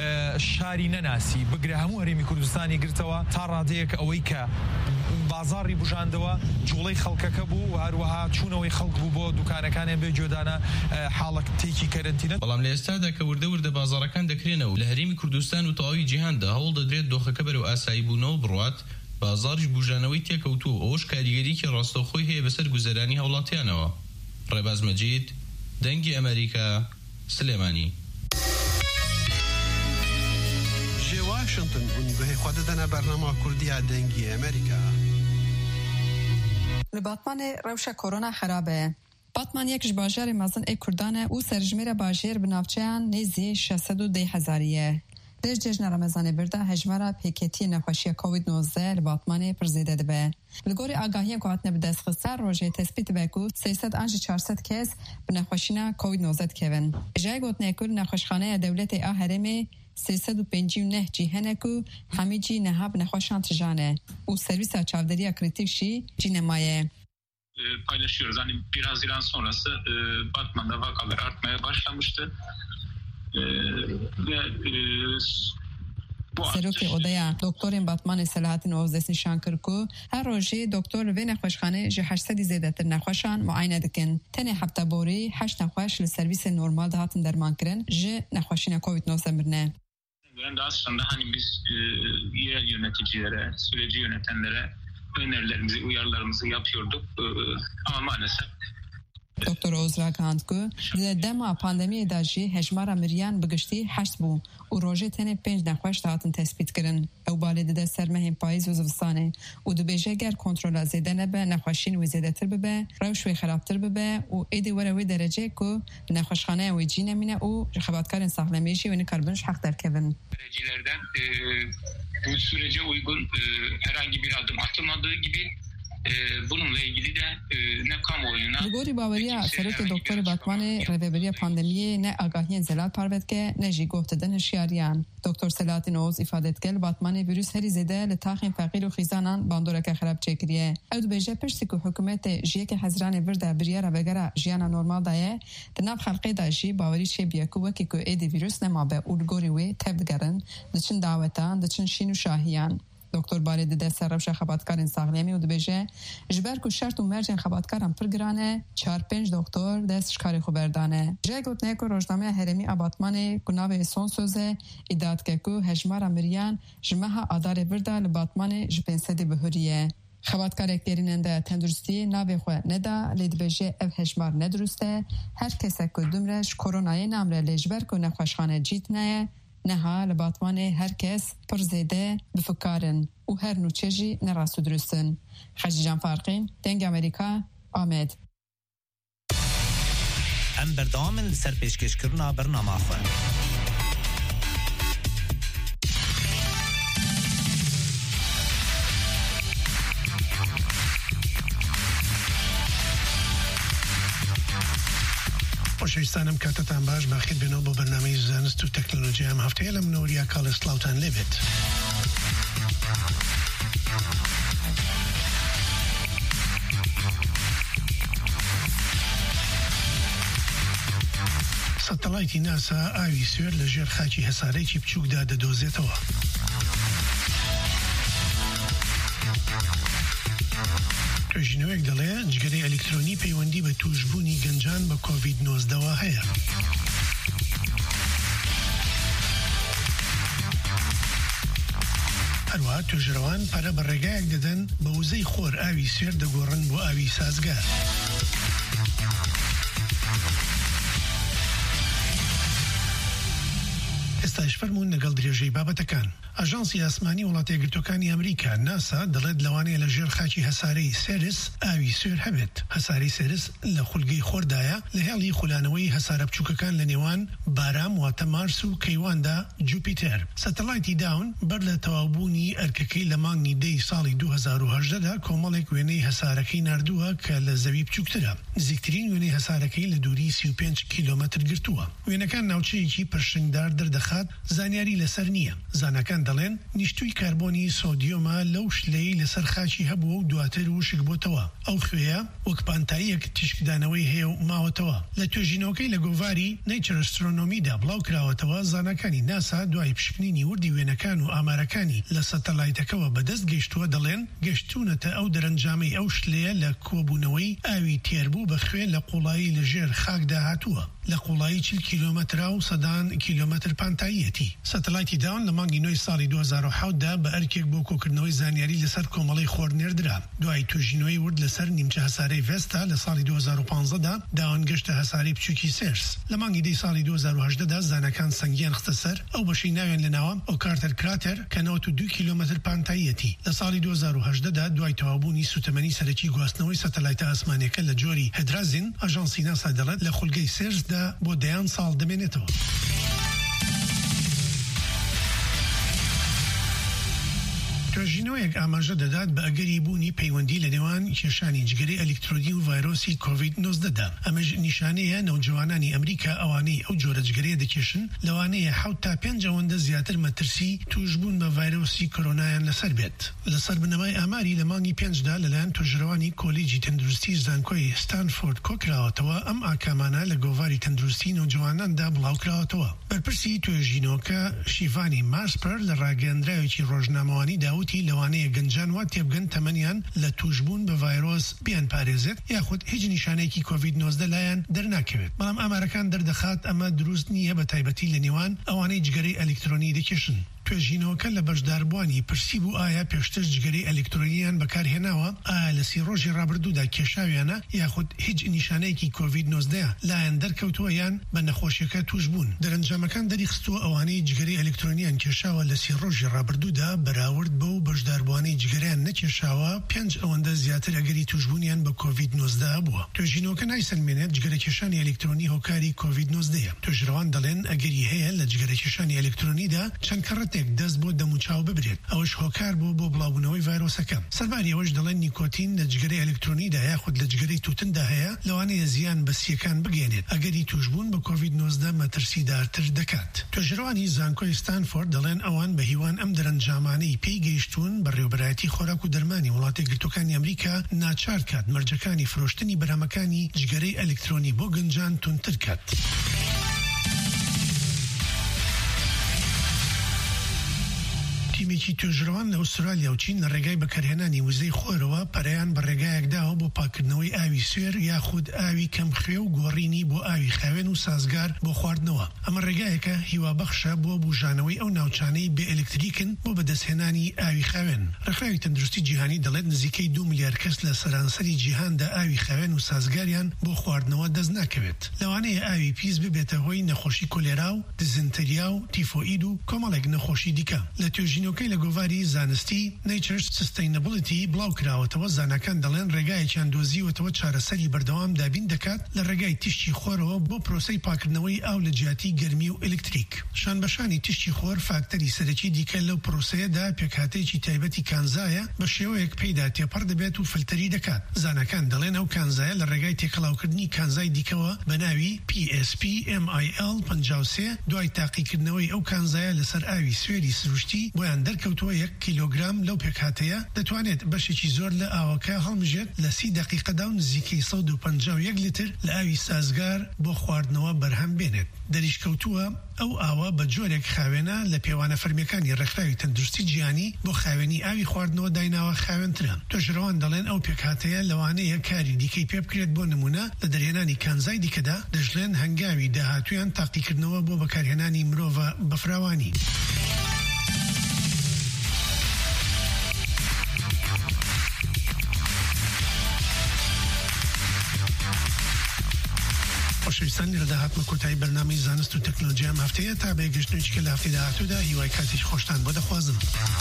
شاری نەناسی بگرە هەموو هەرێمی کوردستانی گرتەوە تا ڕادەیەک ئەوەی کە بازاڕی بژاندەوە جوڵەی خەڵکەکە بوو و هەروەها چوونەوەی خەڵک بوو بۆ دوکانەکانیان بێ جۆدانە حاڵەتێکی کەرەنتینە. بەڵام لە ئێستادا کە وردە وردە بازاڕەکان دەکرێنەوە لە هەرێمی کوردستان و تەواوی جیهاندا هەوڵ دەدرێت دۆخەکە بەرەو ئاسایی بوونەوە بڕوات بازاڕیش بژانەوەی تێکەوتووە ئەوش کاریگەریکی ڕاستەوخۆی هەیە بەسەر گوزەرانی هەوڵاتیانەوە. ڕێباز مەجید دەنگی ئەمریکا سلێمانی. واشنطن اونگوه خود دنا برنامه کردی دنگی امریکا. لباتمان روش کرونا خرابه. باتمان یکش باجر مزن ای کردانه او سرجمیر باجر بنافچهان نیزی شصد و ده هزاریه. در جشن رمضان برده هجمارا پیکتی نخوشی کووید نوزده لباتمان پرزیده دبه. لگوری آگاهی که به دست خسر روژه تثبیت بکو سیصد و چهارصد کس بنخوشینا کووید نوزده کهون. جای گوت نکل نخوشخانه دولت آهرمی سیصد و پنجاه و نه جیهنکو همه جی نهاب نخوشان تجانه و سرویس çavdariya kritik şi cinemaye paylaşıyoruz. Hani bir Haziran sonrası e, Batman'da vakalar artmaya başlamıştı. E, ve e, سروکی اودیا دکترین باتمان صلاحیت نوزدس نشان کرد که هر روزی دکتر و نخوشخانه جه هشتصد زیاده تر نخوشان معاینه دکن. تنه هفته بوری هشت نخوش لسرویس نورمال دهاتن درمان کرن جه نخوشین کووید نوزده مرنه. Ben de aslında hani biz e, yerel yöneticilere, süreci yönetenlere önerilerimizi, uyarılarımızı yapıyorduk. E, ama maalesef دکتر اوزرا گاند که در دما پاندمی داجی هجمارا مریان بگشتی هشت بو و روژه تنه پنج نخوش دهاتن تثبیت کرن او بالده ده سرمهم پاییز و زوستانه و دو بیجه گر کنترول زیده نبه نخوشین و زیده تر ببه روشوی خرابتر ببه و ایده وروی درجه که نخوشخانه و جی نمینه و خباتکارن ساقلمیشی و نکاربنش حق در کبن sürecilerden e, bu sürece uygun e, herhangi bir adım atılmadığı gibi bununla ilgili de ne kamuoyuna لگوری باوریا سرک دکتر باتمان ریوبری پاندمیه نه آگاهی زلال پروت که نه جی گفتدن هشیاریان دکتر سلاطین نوز ifade کل باتمان ویروس هری زده لتاخین فقیر و خیزانان باندوره که خراب چکریه او دو بیجه پشتی که حکومت جیه که حضران ورده بریاره وگره جیانا نورمال دایه دناب خلقی داشی باوری چه بیاکو وکی که ایدی ویروس نما به او لگوری وی تبدگرن دچن دعوتان دچن شین و شاهیان دکتر بارد دست روش خباتکارن ساغلیمی و دبیجه جبر کو شرط و مرجن خباتکارن پرگرانه چهار پنج دکتر دست شکاری خبردانه جای گوت نیکو روزنامه هرمی آباتمان گناوه سون سوزه ایداد که کو هجمار مریان جمعه آدار ورده لباتمان جپنسدی بهوریه خباتکار اکتریننده تندرستی ناوی خواه ندا لیدبیجه او هجمار ندرسته هر کسی که دمرش کرونای نامره لیجبر کو نخوشخانه جیت نه نها لباتمان هر کس پر زیده بفکارن و هر نوچهجی نراسو درستن. خجیجان فارقین دنگ امریکا آمد. ام بردام لسر پیشکش کرنا برنامه خواه. خۆشەویستانم کاتتان باش باخیر بێنەوە بۆ بەرنامەی زانست و تەکنۆلۆژی ئەم هەفتەیە لە منەوەریا کاڵ سلااوتان لێبێت. سەتەڵایتی ناسا ئاوی سوێر لە ژێر خاکی هەسارەیەکی بچووکدا دەدۆزێتەوە. توێژینەوەیەک دەڵێ جگەرەی ئەلکترۆنی پەیوەندی بە توشبوونی گەنجان بە کۆڤید نۆزدەوە هەیە. هەروەها توێژەرەوان پارە بە ڕێگایەک دەدەن بە وزەی خۆر ئاوی سوێر دەگۆڕن بۆ ئاوی سازگار. ئێستاش فەرموون لەگەڵ درێژەی بابەتەکان. ئاژانسی ئاسمانی وڵاتە یەکگرتووەکانی ئەمریکا ناسا دەڵێت لەوانەیە لە ژێر خاکی هەسارەی سێرس ئاوی سوێر هەبێت. هەسارەی سێرس لە خولگەی خۆردایە لە هێڵی خولانەوەی هەسارە بچووکەکان لە نێوان بارام واتە مارس و کەیواندا جوپیتەر. سەتەڵایتی داون بەر لە تەواوبوونی ئەرکەکەی لە مانگی دەی ساڵی دوو هەزار و هەژدەدا کۆمەڵێک وێنەی هەسارەکەی ناردووە کە لە زەوی بچووکترە. نزیکترین وێنەی هەسارەکەی لە دووری سی و پێنج کیلۆمەتر گرتووە. وێنەکان ناوچەیەکی پرشنگدار دەردەخات زانیاری لەسەر نییە. زانەکان دەڵێن نیشتوی کاربۆنی سۆدیۆمە لەو شلەی لەسەر خاچی هەبووە و دواتر وشک بۆتەوە. ئەو خوێیە وەک پانتاییەک تیشکدانەوەی هەیە و ماوەتەوە. لە توێژینەوەکەی لە گۆڤاری نەیچەر ئەسترۆنۆمیدا بڵاو کراوەتەوە زانەکانی ناسا دوای پشکنینی وردی وێنەکان و ئامارەکانی لە سەتەلایتەکەوە بەدەست گەیشتووە دەڵێن گەشتونەتە ئەو دەرەنجامەی ئەو شلەیە لە کۆبوونەوەی ئاوی تێربوو بە خوێن لە قوڵایی لە ژێر خاکدا هاتووە. لە قوڵایی چل کیلۆمەترا و سەدان کیلۆمەتر پانتاییەتی. سەتەلایتی داون لە مانگی نۆی ساڵی دوو هەزار و حەوت دا بە ئەرکێک بۆ کۆکردنەوەی زانیاری لەسەر کۆمەڵی خۆر نێردرا. دوای توێژینەوەی ورد لەسەر نیمچە هەسارەی ڤێستا لە ساڵی دوو هەزار و پانزدە دا داوان گەشتە هەساری بچووکی سێرس. لە مانگی دەی ساڵی دوو هەزار و هەژدە دا زانەکان سەنگیان خستە سەر ئەو بەشەی ناوێن لەناوە ئەو کارتەر کراتەر کە نەوەت و دوو کیلۆمەتر پانتاییەتی. لە ساڵی دوو هەزار و هەژدە دا دوای تەواوبوونی سوتەمەنی سەرەکی گواستنەوەی سەتەلایتە ئاسمانیەکە لە جۆری هەدرازین ئاژانسی ناسا دەڵێت لە خولگەی سێرسدا بۆ دەیان ساڵ دەمێنێتەوە. توێژینەوەیەک ئاماژە دەدات بە ئەگەری بوونی پەیوەندی لە نێوان کێشانی جگەرەی ئەلکترۆنی و ڤایرۆسی کۆڤید نۆزدەدا. ئەمەش نیشانەیە نەوجەوانانی ئەمریکا ئەوانەی ئەو جۆرە جگەرەیە دەکێشن لەوانەیە حەوت تا پێنج ئەوەندە زیاتر مەترسی توشبوون بە ڤایرۆسی کۆرۆنایان لەسەر بێت. لەسەر بنەمای ئاماری لە مانگی پێنجدا لەلایەن توێژەرەوانی کۆلیجی تەندروستی زانکۆی ستانفۆرد کۆکراوەتەوە ئەم ئاکامانە لە گۆڤاری تەندروستی نەوجەواناندا بڵاوکراوەتەوە. بەرپرسی توێژینەوەکە شیڤانی ماسپەر لە ڕاگەیاندراوێکی ڕۆژنامەوانی داوت لەوانەیە گەنجان وا تێبگەن تەمەنیان لە توشبوون بە ڤایرۆس بیان پارێزێت یاخود هیچ نیشانەیەکی کۆڤید نۆزدە لایەن دەرناکەوێت. بەڵام ئامارەکان دەردەخات ئەمە دروست نییە بە تایبەتی لە نێوان ئەوانەی جگەرەی ئەلکترۆنی دەکێشن. توێژینەوەکە لە بەشداربوانی پرسی بوو ئایا پێشتر جگەرەی ئەلکترۆنیان بەکارهێناوە ئایا لە سی ڕۆژی ڕابردوودا کێشاویانە یاخود هیچ نیشانەیەکی کۆڤید نۆزدە لایەن دەرکەوتووە یان بە نەخۆشیەکە توش بوون. دەرەنجامەکان دەریخستووە ئەوانەی جگەرەی ئەلکترۆنیان کێشاوە لە سی ڕۆژی ڕابردوودا بەراورد بە و بەشداربوانی جگەرەیان نەکێشاوە پێنج ئەوەندە زیاتر ئەگەری توشبوونیان بە کۆڤید نۆزدە بووە. توێژینەوەکە نایسەلمێنێت جگەرەکێشانی ئەلکترۆنی هۆکاری کۆڤید نۆزدەیە. توێژەرەوان دەڵێن ئەگەری هەیە لە جگەرەکێشانی ئەلکترۆنیدا چەند کەڕەتێک دەست بۆ دەموچاو ببرێت. ئەوەش هۆکار بوو بۆ بڵاوبوونەوەی ڤایرۆسەکە. سەرباری ئەوەش دەڵێن نیکۆتین لە جگەرەی ئەلکترۆنیدا یاخود لە جگەرەی تووتندا هەیە لەوانەیە زیان بە سیەکان بگەێنێت ئەگەری توشبوون بە کۆڤید نۆزدە مەترسیدارتر دەکات. توێژەرەوانی زانکۆی ستانفۆرد دەڵێن ئەوان بە هیوان ئەم دەرەنجامانەی پێی گەیشتوون بەڕێوەبەرایەتی خۆراک و دەرمانی وڵاتە یەکگرتووەکانی ئەمریکا ناچار کات مەرجەکانی فرۆشتنی بەرهەمەکانی جگەرەی ئەلکترۆنی بۆ گەنجان تونتر کات. تیمێکی توێژەوان لە ئوسترالیا و چین لە ڕێگای بەکارهێنانی وزەی خۆرەوە پەرەیان بە ڕێگایەکداوە بۆ پاکردنەوەی ئاوی سوێر یاخود ئاوی کەمخوێ و گۆڕینی بۆ ئاوی خاوێن و سازگار بۆ خواردنەوە. ئەمە ڕێگایەکە هیوابەخشە بۆ بوژانەوەی ئەو ناوچانەی بێ ئەلکتریکن بۆ بەدەستهێنانی ئاوی خاوێن. ڕێکخراوی تەندروستی جیهانی دەڵێت نزیکەی دو ملیار کەس لە سەرانسەری جیهاندا ئاوی خاوێن و سازگاریان بۆ خواردنەوە دەست ناکەوێت. لەوانەیە ئاوی پیس ببێتە هۆی نەخۆشی کۆلێرا و دزنتەریا و تیفۆئید و کۆمەڵێک نەخۆشی دیکە. لە توێژینەوەکەی لە گۆڤاری زانستی Nature Sustainability بڵاو کراوەتەوە زانەکان دەڵێن ڕێگایەکیان دۆزیوەتەوە چارەسەری بەردەوام دابین دەکات لە ڕێگای تیشتی خۆرەوە بۆ پرۆسەی پاکردنەوەی ئاو لە جیاتی گەرمی و ئلکتریک. شانبەشانی تیشتی خۆر فاکتەری سەرەکی دیکە لەو پرۆسەیەدا پێکهاتەیەکی تایبەتی کانزایە بە شێوەیەک پێیدا تێپەڕ دەبێت و فلتەری دەکات. زانەکان دەڵێن ئەو کانزایە لە ڕێگای تێکەڵاوکردنی کانزای دیکەوە بە ناوی پی ئێس پی ئێم آی ئێل پەنجا و سێ دوای تاقیکردنەوەی ئەو کانزایە لەسەر ئاوی سوێری سروشتی بۆیان دەرکەوتووە یەک کیلۆگرام لەو پێکهاتەیە دەتوانێت بەشێکی زۆر لە ئاوەکە هەڵمژێت لە سی دقیقەدا و نزیکەی سەد و پەنجا و یەک لیتر لە ئاوی سازگار بۆ خواردنەوە بەرهەم بێنێت. دەریشکەوتووە ئەو ئاوە بە جۆرێک خاوێنە لە پێوانە فەرمیەکانی ڕێکخراوی تەندروستی جیهانی بۆ خاوێنی ئاوی خواردنەوە دایناوە خاوێنترە. توێژەرەوان دەڵێن ئەو پێکهاتەیە لەوانەیە کاری دیکەی پێ بکرێت بۆ نمونە لە دەرهێنانی کانزای دیکەدا دەژڵێن هەنگاوی داهاتویان تاقیکردنەوە بۆ بەکارهێنانی مرۆڤە بەفراوانی. خۆشەویستانی ڕێداهاتمە کۆتایی بەرنامەی زانست و تەکنۆلۆژیا ئەم هەفتەیە تا بێگەشتنێکی کە لە هەفتەی داهاتوودا هیوای کاتیش خۆشتان بۆ دەخوازم.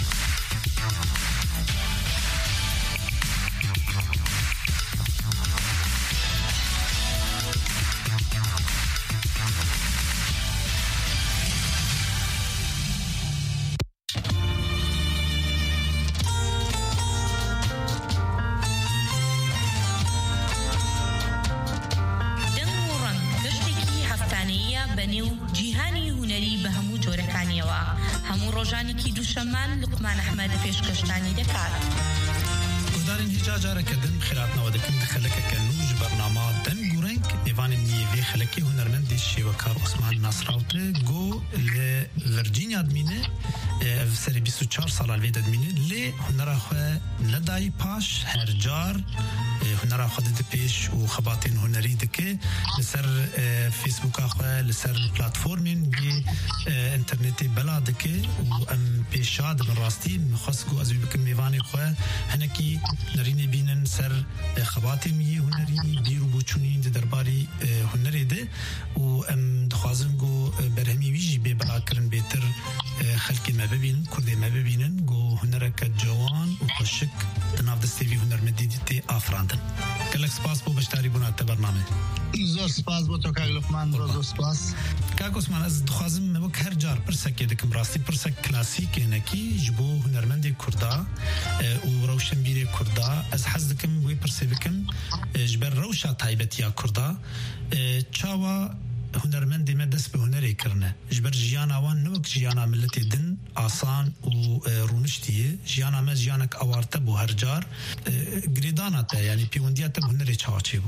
شەمان لوقمان ئەحمەد پێشکەشتانی دەکات. گۆدارین هیچ جارێکە دن خراپنەوە دەکەن خەلەکەکە نوژ بەرنامە دەنگ و ڕنگ میوانی نیێوێ خەلەکی هونەرمەندی شێوەکار عوسمان ناسراوتە گۆ لە ڤرجینیا دمینە سەری بیست و چوار ساڵان لێ دەدمینە لێ هونەرا خۆ نەدای پاش هەر جار هونەرا خۆ دەدە پێش و خەباتین هونەری دەکە لەسەر فیسبوکا خۆ لەسەر پلاتفۆرمین ئینتەرنێتی بەلا دەکە و ئەم پێشا دەبن ڕاستی مخواست و ئەزوی بکەم میوانی خۆ هەنێکی نەرینێ بینن سەر خەباتی میە هونەری بیر و بۆچوونی دەرباری هونەرێ دە و ئەم دخوازن گۆ بەرهەمی ویژی بێ بەلاکردن بێتر خەلکی مە ببینن کوردێ مە ببینن گۆ هونەرەکە جوان و خۆشک دناو دەستێوی هونەرمەندی تێ ئافراندن. گەلک سپاس بۆ بەشداری بووناتە بەرنامە. زۆر سپاس بۆ تۆ کاک لوقمان، زۆر سپاس. کاک عوسمان ئەس دخوازم وەک هەر جار پرسەکێ دەکەم ڕاستی پرسەک کلاسیکێنەکی ji بۆ هونەرمەندێ کووردا و ڕەوشەمبیرێ کووردا ئەس حەز دەکەم وێ پرسێ بکەم ji ber rewşa taybetiya Kurda çawa هنرمندی me dest bi hunerê kirine ji ber jiyana wan ne wek jiyana milletê din asan û rûniştiye jiyana me jiyanek awarte bû her car girêdana te yanî pêwendiya te bi hunerê çawa çêbû.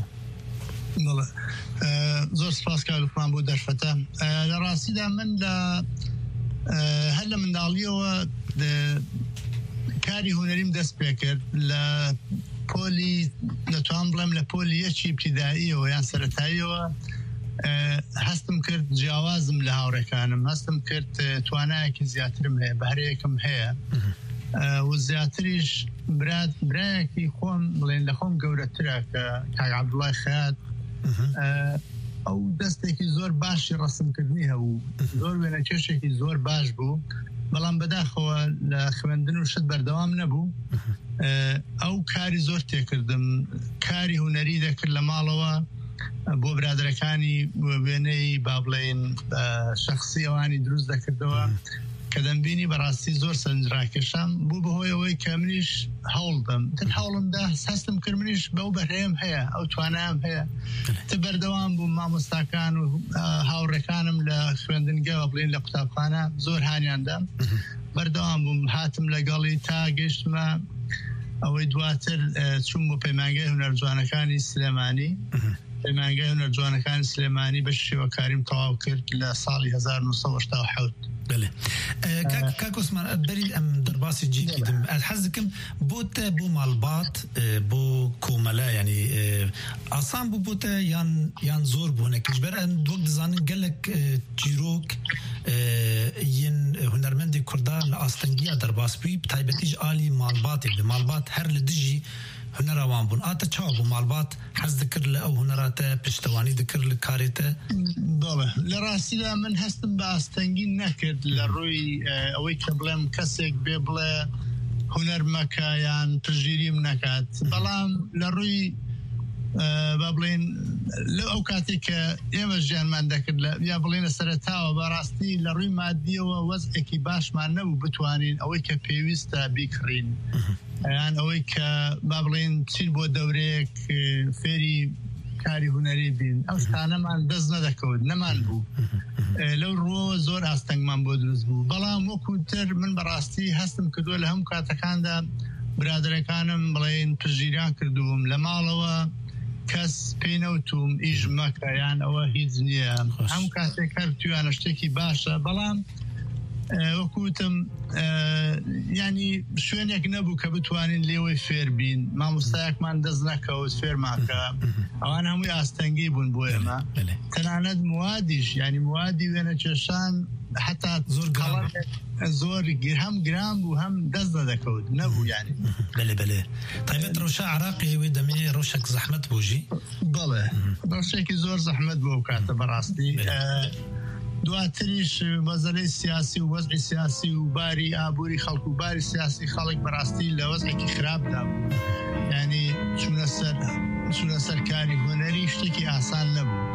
زۆر سپاس کاک لوقمان بۆ دەرفەتە. لە ڕاستیدا من لە هەر لە منداڵیەوە کاری هونەریم دەست پێ کرد لە پۆلی دەتوان بڵێم لە پۆلی یەکی ابتیداییەوە یان سەرەتاییەوە هەستم کرد جیاوازم لە هاوڕێکانم، هەستم کرد توانایەکی زیاترم هەیە، بەهرەیەکم هەیە و زیاتریش برایەکی خۆم بڵێن لە خۆم گەورەترە کە کاک عەبدوڵای خەیات ئەو دەستێکی زۆر باشی ڕەسمکردنی هەبوو، زۆر وێنەکێشێکی زۆر باش بوو، بەڵام بەداخەوە لە خوێندن و شت بەردەوام نەبوو. ئەو کاری زۆر تێکردم، کاری هونەری دەکرد لە ماڵەوە بۆ برادرەکانی وێنەی با بڵێن شەخسی ئەوانی دروست دەکردەوە کە دەمبینی بەڕاستی زۆر سەرنجڕاکێشام بوو بەهۆی ئەوەی کە منیش هەوڵدەم تر هەوڵمدا هەستم کرد منیش بەو بەرهەیەم هەیە، ئەو توانایەم هەیە. تر بەردەوام بووم، مامۆستاکان و هاوڕێکانم لە خوێندنگەوە بڵێن لە قوتابخانە زۆر هانیاندام، بەردەوام بووم، هاتم لەگەڵی تا گەشتمە ئەوەی دواتر چوون بۆ پەیمانگای هونەرجوانەکانی سلێمانی پەیمانگای هونەر جوانەکانی سلێمانی بە شێوەکاریم تەواو کرد لە ساڵی هەزار و نۆ سەد و هەشتا و حەوت. بله کاک عثمان بری ام درباسی جی کدم الحزکم بوت بو مالبات بو کوملا یعنی آسان بو بوت یان یان زور بو نکش بر ان دوک دزانن گلک جیروک ین هنرمندی کردان لاستنگیا درباس بی تایبتیج عالی مالبات دی مالبات هر لدجی هنر اوان بون آتا چاو بو مالبات حز ذکر لأو هنراتا پشتوانی ذکر لکاریتا بله لراستی لا من هستم باستنگین نکرد لروی اوی کبلم کسک بیبله هنر مکایان تجیریم نکد بلام لروی بابلين لو اوقاتي ك ايما جان ما عندك يا بلين سرتاو براستی لروی مادی و وضعی باش ما نبو بتوانین اوی که پیوسته بیکرین يعني اوی که بابلين چین بو دورێک فێری کاری هونەری بین ئەو شتانەمان دەست نەدەکەوت نەمان بوو لەو ڕۆ زۆر ئاستەنگمان بۆ دروست بوو بەڵام وەکوتر من بەڕاستی هەستم کردووە لە هەموو کاتەکاندا برادرەکانم بڵێن پژگیریان کردووم لە ماڵەوە کەس پێی نەوتوم ئیش مەکە یان ئەوە هیچ نییە هەموو کاتێک هەر توانە شتێکی باشە بەڵام وەکوتم ینی شوێنێک نەبوو کە بتوانین لێوەی فێر بین مامۆستایەکمان دەست نەکەوت فێرماکە ئەوان هەمووی ئاستەنگی بوون بۆ ئێمە تەنانەت موادیش ینی موادی وێنە کێشان حتا زۆر زۆر هەم گران بوو هەم دەست نەدەکەوت نەبوو ینی بله بله تایبەت ڕۆژە عراقی وێ دەمێ ڕۆژێک زەحمەت بووژی بەڵێ ڕۆژێکی زۆر زەحمەت بۆ کاتە بەڕاستی دواتریش وەزەرەی سیاسی و وەزعی سیاسی و باری ئابووری خەڵک و باری سیاسی خەڵک بەڕاستی لە وەزعێکی خراپدا بوو ینی چوونە سەر چوونە سەر کاری هونەری شتێکی ئاسان نەبوو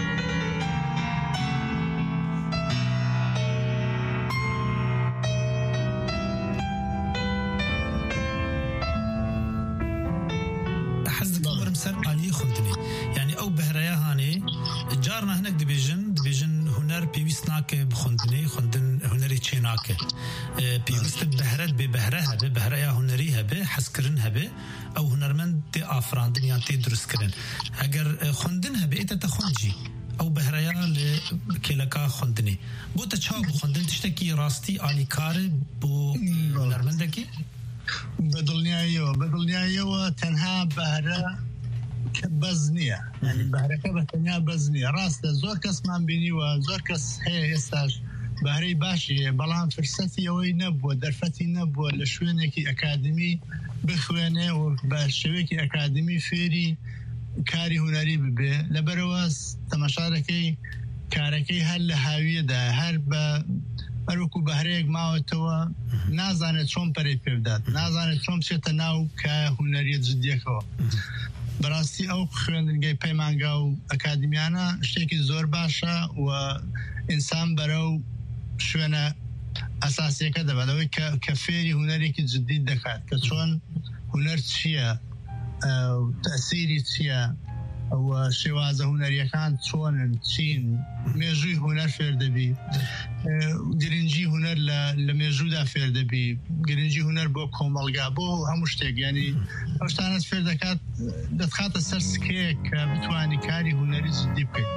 حەز دەکەم سەر ئالیی خوندنی یعنی ئەو بەهرەیە هانێ جارنا هەنێک دەبێژن دەبێژن هنر پێویست ناکە بخوندنی خوندن هنەری چێ ناکە پێویستە بەهرەت بێ بەهرە هەبێ بەهرەیە هونەری هەبێ حەزکردن هەبێ ئەو هونەرمەند تێ ئافراندن یان تێ دروستکردن ئەگەر خوندن هەبێ ئێتە خوندجی ئەو بەهرەیە لە کێلەکە خوندنی بۆتە چاو بخوندن تشتێکی ڕاستی ئالیکارە بۆ هونەرمەندێکی بەدڵنیاییەوە بەدڵنیاییەوە تەنها بەهرە بەز نییە ینی بەهرەکە بە تەنیا بەز نییە ڕاستە زۆر کەسمان بینیوە زۆر کەس هەیە ئێستاش بەهرەی باشی بەڵام فرسەتی ئەوەی نەبووە دەرفەتی نەبووە لە شوێنێکی ئەکادمی بخوێنێ و بە شێوەیەکی ئەکادمی فێری کاری هونەری ببێ لەبەرەوە تەماشارەکەی کارەکەی هەر لە هاویەدا هەر بە هەروەکو بەهرەیەک ماوەتەوە نازانێت چۆن پەرەی پێ بدات نازانێت چۆن بچێتە ناو کە هونەریە جدیەکەوە بەڕاستی ئەو خوێندنگەی پەیمانگا و ئەکادمیانە شتێکی زۆر باشە و ئینسان بەرەو شوێنە ئەساسیەکە دەبێتەوەی کە فێری هونەرێکی جدی دەکات کە چۆن هونەر چییە تەسیری چییە و شێوازە هونەریەکان چۆنن چین مێژووی هونەر فێر دەبی گرنگی هونەر لە مێژوودا فێر دەبی گرنگی هونەر بۆ کۆمەڵگا بۆ هەموو شتێک ینی ئەو شتانە فێر دەکات دەتخاتە سەر سکەیەک کە بتوانی کاری هونەری جدی بکەیت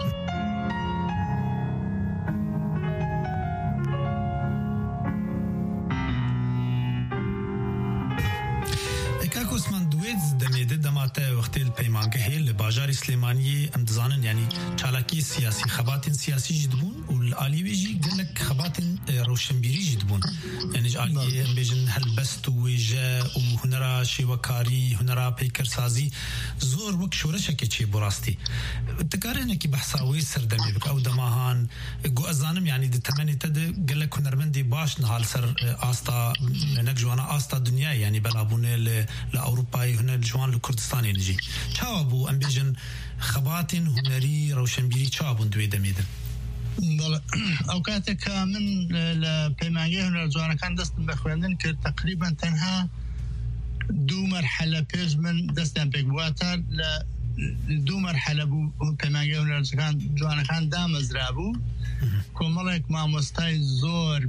کاک عثمان دوێت دەمێدە دەماتە وەختێ پەیمانگە هەیە لە باژاری سلێمانی ئەم دەزانن ینی چالاکی سیاسی خەباتین سیاسیژی دبوون و ئالیوێژی گەلک خەباتن ڕەوشنبیریژی دبوون یعنی ئالی ئەمبێژن هەلبەست و وێژە و هونەرا شێوەکاری هونەرا پەیکەرسازی زۆر وەک شۆرەشێکی چێ بۆ ڕاستی دەکارێنێکی بەحساوی سەردەمێ بکە ئەو دەماهان گۆ ئەزانم ینی دەتەمەنێتە گەلک هونەرمەندی باش نهال سەر ئاستا نەک جوانە ئاستا دنیای ینی بەلابوونێ لە ئەوروپای هونەر جوان لە کوردستانی نجی چاوە بوو ئەم بێژن خەباتین هونەری ڕەوشنبیری چاوە بوون دوێ دەمێدن ئەو کاتێککە من لە پەیمانگەی هونەر جوانەکان دەستم بە خوێندن کرد تقریبا تەنها دوو مەرحەلە پێش من دەستیان پێک بواتە لە دوو مەرحەلە بوو پەیمانگەی هونەر جوانەکان دامەزرا بوو کۆمەڵێک مامۆستای زۆر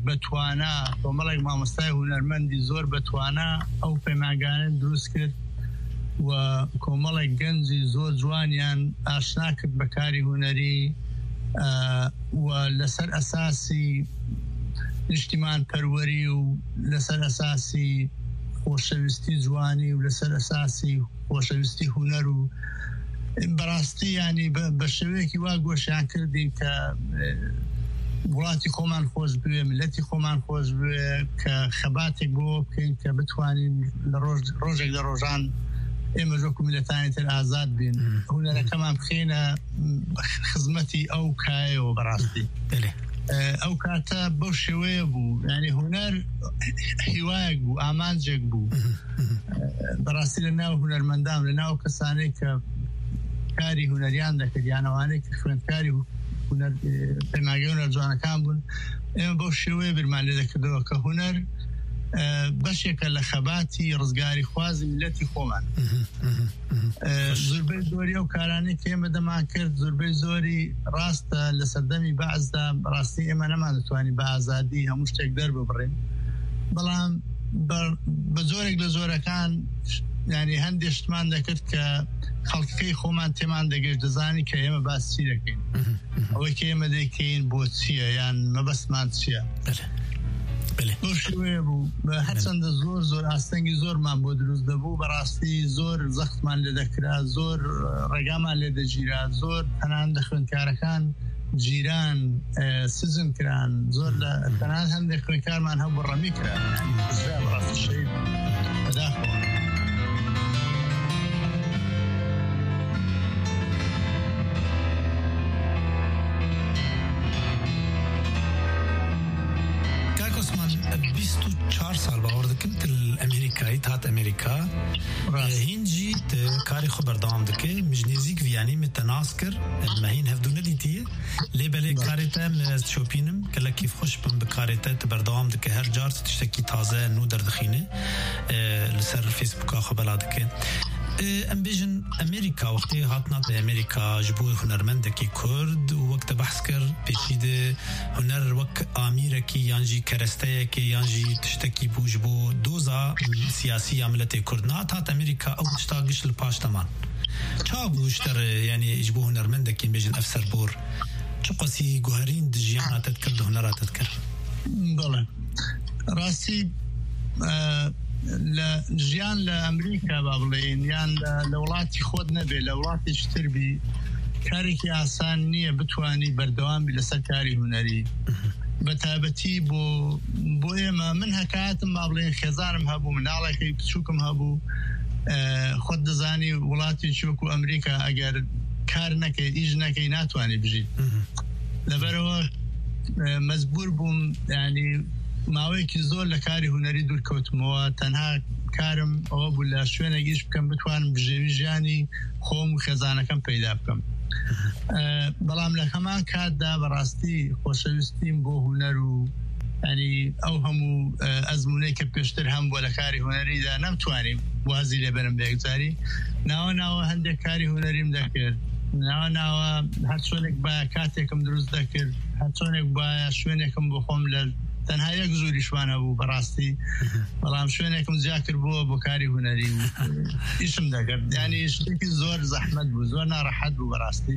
و کۆمەڵێک گەنجی زۆر جوانیان ئاشنا کرد بەکاری هونەری و لەسەر ئەساسی نیشتیمان پەروەری و لەسەر ئەساسی خۆشەویستی جوانی و لەسەر ئەساسی خۆشەویستی هونەر و بەڕاستی ینی بە شێوەیەکی وا گۆشیان کردین کە وڵاتی خۆمان خۆش بوێ ملەتی خۆمان خۆش بوێ کە خەباتێک بۆ بکەین کە بتوانین لە ڕۆژێک لە ڕۆژان ئێمە ژۆکو میلەتانی تر ئازاد بین هونەرەکەمان بخێنە خزمەتی ئەو کایەوە بەڕاستی ئەو کاتە بەو شێوەیە بوو ینی هونەر هیوایەک بوو ئامانجێک بوو بەڕاستی لە ناو هونەرمەندان لە ناو کەسانەی کە کاری هونەریان دەکرد یانەوانەی کە خوێندکاری پەیمانگەی هونەر جوانەکان بوون ئێمە بەو شێوەیە بیرمان لێ دەکردەوە کە هونەر بەشێکە لە خەباتی ڕزگاری خوازی ملەتی خۆمان زۆربەی زۆری ئەو کارانەی کە ئێمە دەمان کرد زۆربەی زۆری ڕاستە لە سەردەمی بەعزدا ڕاستی ئێمە نەمان دەتوانین بە ئازادی هەموو شتێک دەرببڕین بەڵام بە زۆرێک لە زۆرەکان ینی هەندێک شتمان دەکرد کە خەڵکەکەی خۆمان تێمان دەگەشت دەزانی کە ئێمە باسی دەکەین ئەوەی کە ئێمە دەیکەین بۆ چییە یان مەبەستمان چییە بۆ شوێ بوو هەرچەندە زۆر زۆر ئاستەنگی زۆرمان بۆ دروست دەبوو بەڕاستی زۆر زەختمان لێ دەکرا زۆر ڕێگامان لێ دەگیرا زۆر تەنان دە خوێندکارەکان جیران سزن کران زۆر لە تەنان هەندێک خوێندکارمان هەم بۆ ڕەمی کرا بەڕاستی شەید بەداخەوە سال باور دکم تل امریکایی تات امریکا هینجی کاری خو بردام دکه مجنزیک ویانی متناس کر مهین هفدونه دیتیه لیبله کارتا من شوپینم کلا کیف خوش بم بکارتا تبردام دکه هر جار تشتکی تازه نو دردخینه لسر فیسبوکا خو بلا دکه ام بیژن امریکا وقتی هاتنا به امریکا جبو هنرمندکی کرد و وقت بحث کر پیچیده هنر وک آمیرکی یانجی کرسته کی یانجی تشتکی بو جبو دوزا سیاسی عملت کرد نه تا امریکا او تشتاقش لپاش تمام چا بوشتر یعنی جبو هنرمندکی بیژن افسر بور چه قصی گوهرین دجیانات تذكر هنرات تذكر بله راستی لا جيان لأمريكا بابلين يان لولاتي خود نبي لولاتي شتربي كاريكي آسان نية بتواني بردوان بلسر كاري هنري بتابتي بو بو إما منها كاتم بابلين خزارم هابو من علاقي بتشوكم هابو خود دزاني ولاتي شوكو أمريكا أجر كارنكي إيجنكي ناتواني بجي لبرو مزبور بوم يعني ماوەیەکی زۆر لە کاری هونەری دوور کەوتمەوە تەنها کارم ئەوە بوو لە شوێنێکیش بکەم بتوانم بژێوی ژیانی خۆم و خێزانەکەم پەیدا بکەم بەڵام لە هەمان کاتدا بەڕاستی خۆشەویستیم بۆ هونەر و ینی ئەو هەموو ئەزمونەی کە پێشتر هەم بۆ لە کاری هونەریدا نەمتوانیم وازی لێبەرم بە یەکجاری ناوە ناوە هەندێک کاری هونەریم دەکرد ناوە ناوە هەر چۆنێک بایە کاتێکم دروست دەکرد هەر چۆنێک بایە شوێنێکم بۆ خۆم لە تەنها یەک زوریشوانە بوو بەڕاستی بەڵام شوێنێکم جیا کرد بووە بۆ کاری هونەری و ئیشم دەکرد ینی شتێکی زۆر زەحمەت بوو زۆر ناڕەحەت بوو بەڕاستی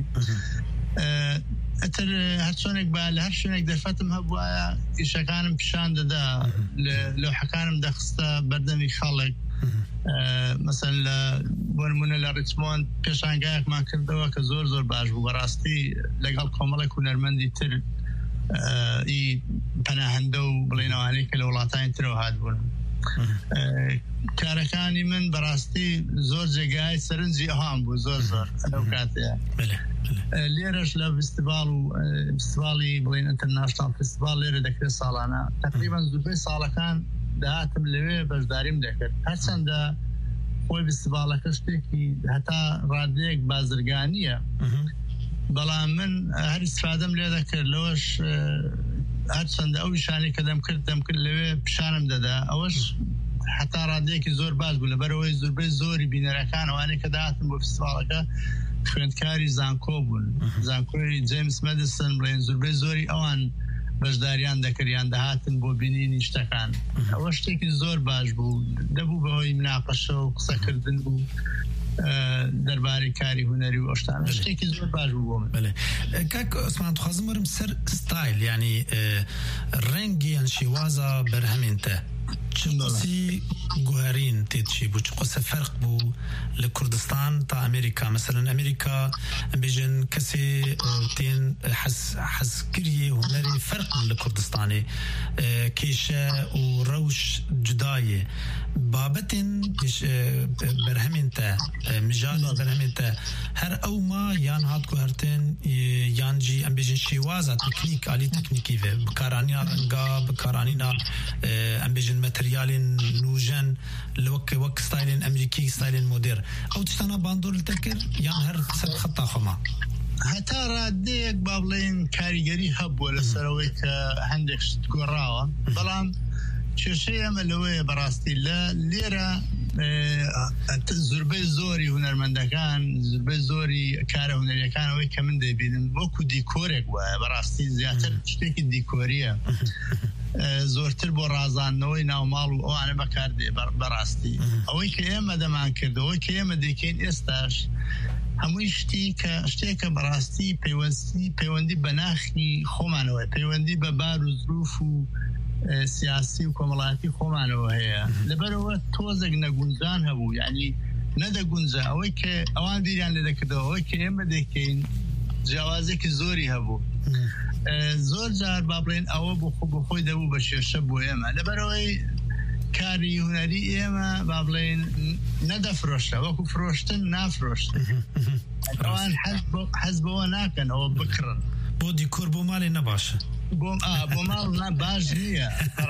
ئەتر هەر چۆنێک با لە هەر شوێنێک دەرفەتم هەبووایە ئیشەکانم پیشان دەدا لەوحەکانم دەخستە بەردەمی خەڵک مەسەن لە بۆ نمونە لە ریچمۆند پێشانگایەکمان کردەوە کە زۆر زۆر باش بوو بەڕاستی لەگەڵ کۆمەڵێک هونەرمەندی تر ئی پەناهەندە و بڵێنەوانەی کە لە وڵاتانی ترەوە هاتبوون کارەکانی من بەڕاستی زۆر جێگای سەرنجی ئەوان بوو زۆر زۆر لەو کاتەیە لێرەش لە فستیڤاڵ و فستیڤاڵی بڵێن ئینتەرناشنال فستیڤاڵ لێرە دەکرێت ساڵانە تقریباً زۆربەی ساڵەکان داهاتم لەوێ بەشداریم دەکرد هەرچەندە خۆی فستیڤاڵەکە شتێکی هەتا ڕادەیەک بازرگانیە بەڵام من هەر ئیسفادەم لێ دەکرد لەوەش هەرچەندە ئەو نیشانەی کە دەمکرد دەمکرد لەوێ پیشانم دەدا ئەوەش هەتا ڕادەیەکی زۆر باش بوو لەبەرەوەی زۆربەی زۆری بینەرەکان ئەوانەی کە داهاتن بۆ فستیڤاڵەکە خوێندکاری زانکۆ بوون زانکۆی جیمس مەدیسن بڵێن زۆربەی زۆری ئەوان بەشداریان دەکریان دەهاتن بۆ بینینی شتەکان ئەوە شتێکی زۆر باش بوو دەبوو بەهۆی مناقەشە و قسەکردن و دەربارەی کاری هونەری و ئەشتان شتێکی زۆر باش بوو بۆ من. کاک عوسمان دخوازم وەرم سەر ستایل یعنی ڕەنگی یان شێوازە بەرهەمێنتە چ قسی گوهرین تێتشی بوو چ قسە فەرق بوو لە کوردستان تا ئەمریکا مثلا ئەمریکا ئەمبێژن کەسێ تێن حەزکریە هونەری فەرق لە کوردستانێ کێشە و ڕەوش جودایە بابەتێن بەرهەمێنتە مژال بەرهەمێنتە هەر ئەوما یان هات گوهرتن یانجی ئەمبێژن شێوازە تەکنیک ئالی تەکنیکی vê بکارانیا ڕەنگا بکارانینا ئەمبێژن مەتریالین نوژەن لەوەک وەک ستایلین ئەمریکی ستایلین مۆدێر ئەو تشتانە باندۆر تەکرد یان هەر سەر خەتا خۆما هەتا ڕادەیەک با بڵێن کاریگەری هەبووە لەسەرەوەی کە هەندێک شت گۆڕاوە بەڵام کێشەی ئەمە لەوەیە بەڕاستی لە لێرە زوربەی زۆری هونەرمەندەکان زوربەی زۆری کارە هونەریەکانەوەی کە من دەبینم وەکو دیکۆرێک وایە بەڕاستی زیاتر شتێکی دیکۆریە زۆرتر بۆ ڕازاندنەوەی ناوماڵ و ئەوانە بەکاردێ بەڕاستی ئەوەی کە ئێمە دەمان کردەوەی کە ئێمە دەکەین ئێستاش هەمووی شتی کە شتێکە بەڕاستی پەیوەندی پەیوەندی بە ناخی خۆمانەوەی پەیوەندی بە بار و زروف و سیاسی و کۆمەڵایەتی خۆمانەوە هەیە لەبەرەوە تۆزێک نەگونجان هەبوو یعنی نەدەگونجە ئەوەی کە ئەوان بیریان لێ دەکردەوە ئەوەی کە ئێمە دەکەین جیاوازێکی زۆری هەبوو زۆر جار با بڵێن ئەوە بۆ خۆ بۆ خۆی دەبوو بە شێشە بۆ ئێمە لەبەرەوەی کاری هونەری ئێمە با بڵێن نەدەفرۆشتە وەکو فرۆشتن نافرۆشتن ئەوان حەز بەوە ناکەن ئەوە بکڕن بۆ دیکۆر بۆ ماڵێ نەباشە بۆ ماڵ باش نییە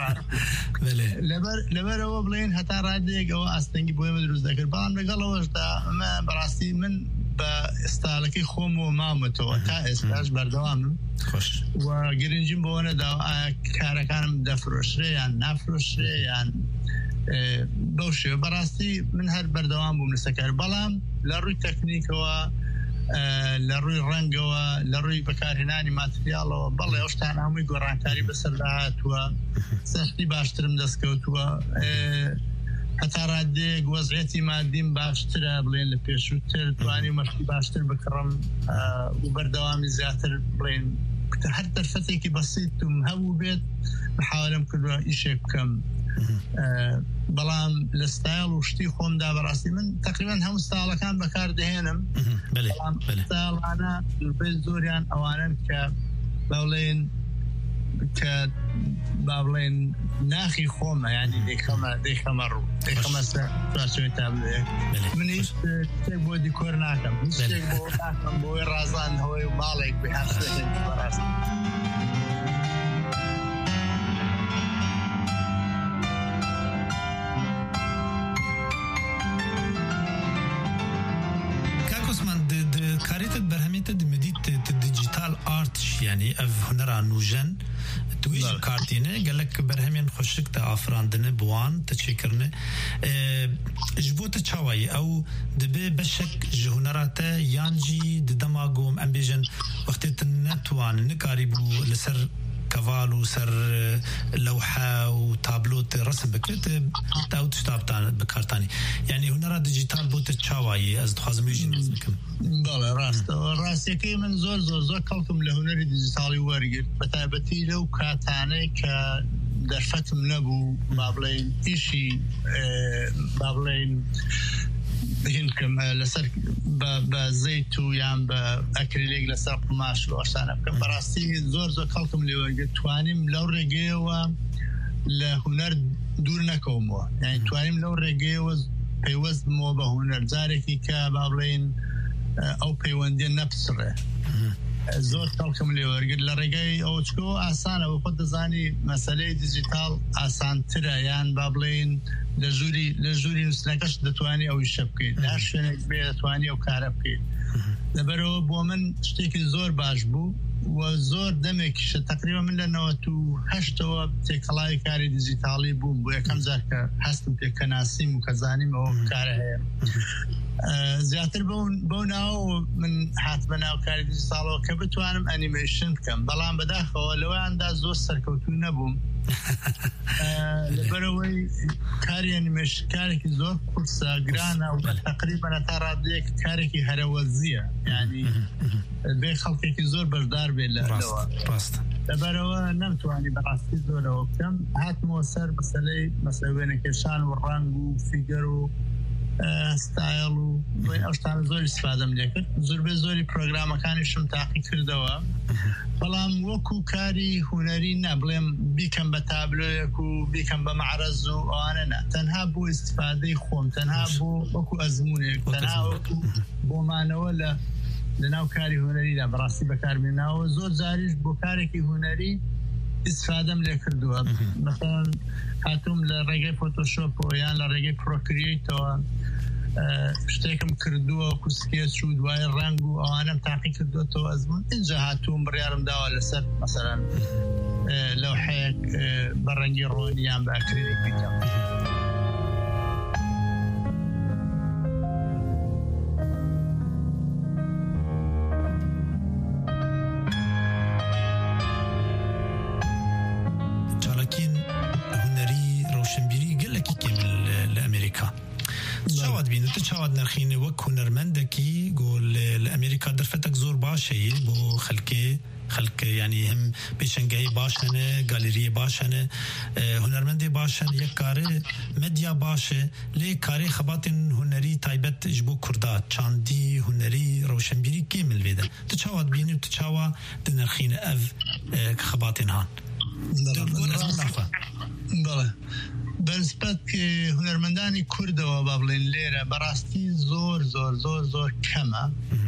لەبەرەوە بڵێن هەتا ڕادێک ئەوە ئاستەنگی بۆ ئێمە دروست دەکرد بەڵام لەگەڵەوەشدا ئەمە بەڕاستی من بە ئێستاڵەکەی خۆم و مامەتەوە تا ئێستاش بەردەوامم و گرنگیم بۆ نەدا کارەکانم دەفرۆشرێ یان نافرۆشرێ یان بەو شێوە بەڕاستی من هەر بەردەوام بووم لەسەر بەڵام لە ڕووی تەکنیکەوە لە ڕووی ڕەنگەوە لە ڕووی بەکارهێنانی ماتریالەوە بەڵێ ئەو شتان هەمووی گۆڕانکاری بەسەردا هاتووە سەختی باشترم دەستکەوتووە هەتا ڕادێک وەزعێتی مادیم باشترە بڵێن لە پێشووتر توانی مەشتی باشتر بکڕم و بەردەوامی زیاتر بڵێن هەر دەرفەتێکی بەسیتم هەبوو بێت بەحاولم کردووە ئیشێک بکەم بەڵام لە ستایل و شتی خۆمدا بەڕاستی من تقریبا هەموو ستایلەکان بەکار دەهێنم بەڵام ستایلانە زۆریان ئەوانن کە بەڵێن کە با بڵێن ناخی خۆمە ینی دەیخەمە دەیخەمە ڕوو دەیخەمە سەر تابلۆیەک من هیچ شتێک بۆ دیکۆر ناکەم هیچ شتێک بۆ ناکەم بۆی ڕازاندنەوەی و ماڵێک بێ هەر شتێک بەڕاستی کاریتت بەرهەمێتە دمەدیت دیجیتال ئارتش یعنی ئەv هونەرا نوژەن تویژ کارتینە گەلک بەرهەمێن خۆشک تا ئافراندنە بوان تەچێکردنە ji bo te çawayî ew dibe beşek ji hunera te yan jî di dema gom em bêjin wextê tu netwanin nikarî bû li ser keval û ser lewhe û tablo te resim bikir te ew tişta bikartanî yanî hunera dijîtal bo te çawayî ez dixwazim wî jî nas bikim بەڵێ ڕاستەوە ڕاستیەکەی من زۆر زۆر زۆر کەڵکم لە هونەری دیجیتاڵی وەرگرت بە تایبەتی لەو کاتانەی کە دەرفەتم نەبوو با بڵێن ئیشی با بڵێن هینکەم لەسەر بە زەیت و یان بە ئەکریلێک لەسەر قماش و ئەشتانە بکەم بەڕاستی زۆر زۆر کەڵکم لێ وەرگرت توانیم لەو ڕێگەیەوە لە هونەر دوور نەکەومەوە یعنی توانیم لەو ڕێگەیەوە پەیوەست بمەوە بە هونەر جارێکی کە با بڵێن ئەو پەیوەندیە نەپسڕێ زۆر کەڵکم لێ وەرگرت لە ڕێگەی ئەو چکەوە ئاسانە بە خۆت دەزانی مەسەلەی دیجیتاڵ ئاسانترە یان با بڵێن لە ژووری لە ژووری نووسینەکەش دەتوانی ئەوی شە بکەیت هەر شوێنێک بێ دەتوانی ئەو کارە بکەیت لەبەرەوە بۆ من شتێکی زۆر باش بوو و زۆر دەمێکیشە تقریبا من لە نەوەت و هەشتەوە تێکەڵای کاری دیجیتاڵی بووم بۆ یەکەم جار کە هەستم پێکەناسیم و کەزانیم ئەوە کارە هەیە زیاتر بۆ ناو من حتمما ناوکاری دیجیتاڵەوە کە بتوانم ئەنیمەیشن بکەم بەڵام بەداخەوە لەوەیاندا زۆر سەرکەوتوو نەبووم لەبەرەوەی کاری ئەنیمەیشن کارێکی زۆر قورسە گرانە و تقریبا تا ڕادەیەک کارێکی هەرەوەزیە یعنی بێ خەڵکێکی زۆر بەشدار بێت لەوە لەبەرەوە نەمتوانی بەڕاستی زۆرەوە بکەم هاتمەوە سەر مەسەلەی مەسەلەی وێنەکێشان و ڕەنگ و فیگەر و ستایل و ئەو شتانە زۆر ئیسفادەم لێ کرد زۆربەی زۆری پرۆگرامەکانیشم تاقی کردەوە بەڵام وەکو کاری هونەری نا بڵێم بیکەم بە تابلۆیەک و بیکەم بە معرەز و ئەوانە نا تەنها بۆ ئیسفادەی خۆم تەنها بۆ وەکو ئەزمونێک تەنها وەکو بۆمانەوە لە لەناو کاری هونەریدا بەڕاستی بەکاربێناوە زۆر جاریش بۆ کارێکی هونەری ئیسفادەم لێ کردووە مثلا هاتووم لە ڕێگەی فۆتۆشۆپ یان لە ڕێگەی پرۆکریێتەوە شتێکم کردووە کوسکێچ و دوای ڕنگ و ئەوانم تاقی کردوێتەوە ئەزمون اینجا هاتووم بڕیارم داوە لەسەر مەسەرەن لەوحەیەک بە ڕەنگی ڕۆنی یان بە ئەکریلیک بکەم چاواد نرخینه وک هنرمندکی گل لامریکا درفتک زور باشه بو خلقه خلق یعنی هم پیشنگاهی باشنه گالری باشنه هنرمندی باشن یک کاره مدیا باشه لی کاره خبات هنری تایبت جبو کردا چاندی هنری روشنبیری کامل ویده تو چاواد بینی تو چاوا دنرخینه اف خباتین هان بله بەنسبەت هونەرمەندانی کوردەوە با بڵێن لێرە بەڕاستی زۆر زۆر زۆر زۆر کەمە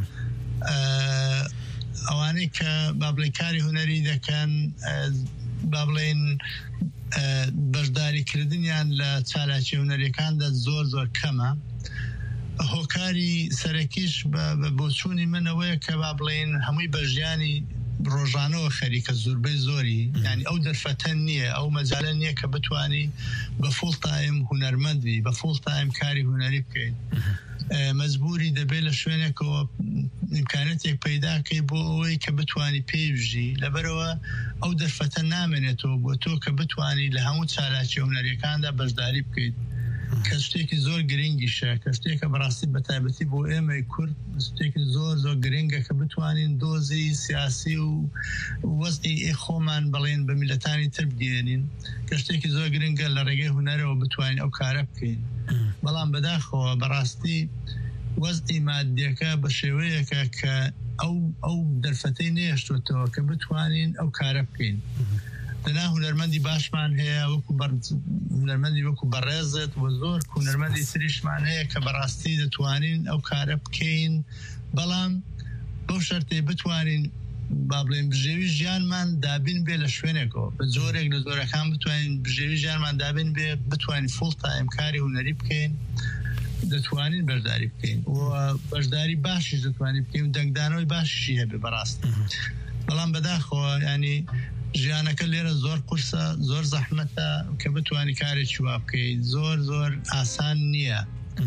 ئەوانەی کە با بڵێن کاری هونەری دەکەن با بڵێن بەشداریکردنیان لە چالاکی هونەریەکاندا زۆر زۆر کەمە هۆکاری سەرەکیش بە بۆچوونی منەوەیە کە با بڵێن هەمووی بەژیانی ڕۆژانەوە خەریکە زۆربەی زۆری یعنی ئەو دەرفەتە نییە ئەو مەجالە نییە کە بتوانی بە فوڵ تایم هونەرمەندی بە فوڵ تایم کاری هونەری بکەین مەجبوری دەبێت لە شوێنێکەوە ئیمکانەتێک پەیداکەی بۆ ئەوەی کە بتوانی پێیژی لەبەرەوە ئەو دەرفەتە نامێنێتەوە بۆ تۆ کە بتوانی لە هەموو چالاکی هونەریەکاندا بەشداری بکەیت کە شتێکی زۆر گرنگیشە کە شتێکە بەڕاستی بەتایبەتی بۆ ئێمەی کورد شتێکی زۆر زۆر گرنگە کە بتوانین دۆزی سیاسی و وەزعی خۆمان بڵێن بە میلەتانی تر بگێنین کە شتێکی زۆر گرنگە لە ڕێگەی هونەرەوە بتوانین ئەو کارە بکەین بەڵام بەداخەوە بەڕاستی وەزعی مادیەکە بە شێوەیەکە کە ئەو ئەو دەرفەتەی نێشتوێتەوە کە بتوانین ئەو کارە بکەین لەنا هونەرمەندی باشمان هەیە وەکو هونەرمەندی وەکو بەڕێزت و زۆر هونەرمەندی تریشمان هەیە کە بەڕاستی دەتوانین ئەو کارە بکەین بەڵام بەو شەرتێ بتوانین با بڵێن بژێوی ژیانمان دابین بێ لە شوێنێکەوە بە جۆرێک لە زۆرەکان بتوانین بژێوی ژیانمان دابین بێ بتوانین فوڵ تایم کاری هونەری بکەین دەتوانین بەشداری بکەین و بەشداری باشیش دەتوانین بکەین و دەنگدانەوەی باشیشی هەبێ بەڕاستی بەڵام بەداخەوە ینی ژیانەکە لێرە زۆر قورسە زۆر زەحمەتە کە بتوانی کارێکی وا بکەیت زۆر زۆر ئاسان نییە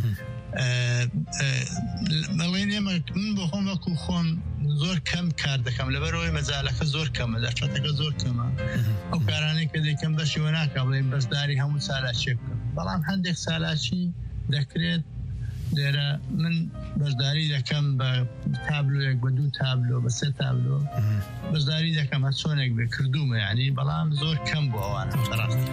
بەڵێن ئێمە من بۆ خۆم وەکو خۆم زۆر کەم کار دەکەم لەبەرەوەی مەجالەکە زۆر کەمە دەرفەتەکە زۆر کەمە ئەو کارانەی کە دەکەم بەشیوە ناکە بڵێن بەشداری هەموو چالاچێک بکەم بەڵام هەندێک چالاچی دەکرێت لێرە من بەشداری دەکەم بە تابلۆیەک بە دوو تابلۆ بە سێ تابلۆ بەشداری دەکەم هەر چۆنێک بێ کردومە یعنی بەڵام زۆر کەم بۆ ئەوانە بەڕاستی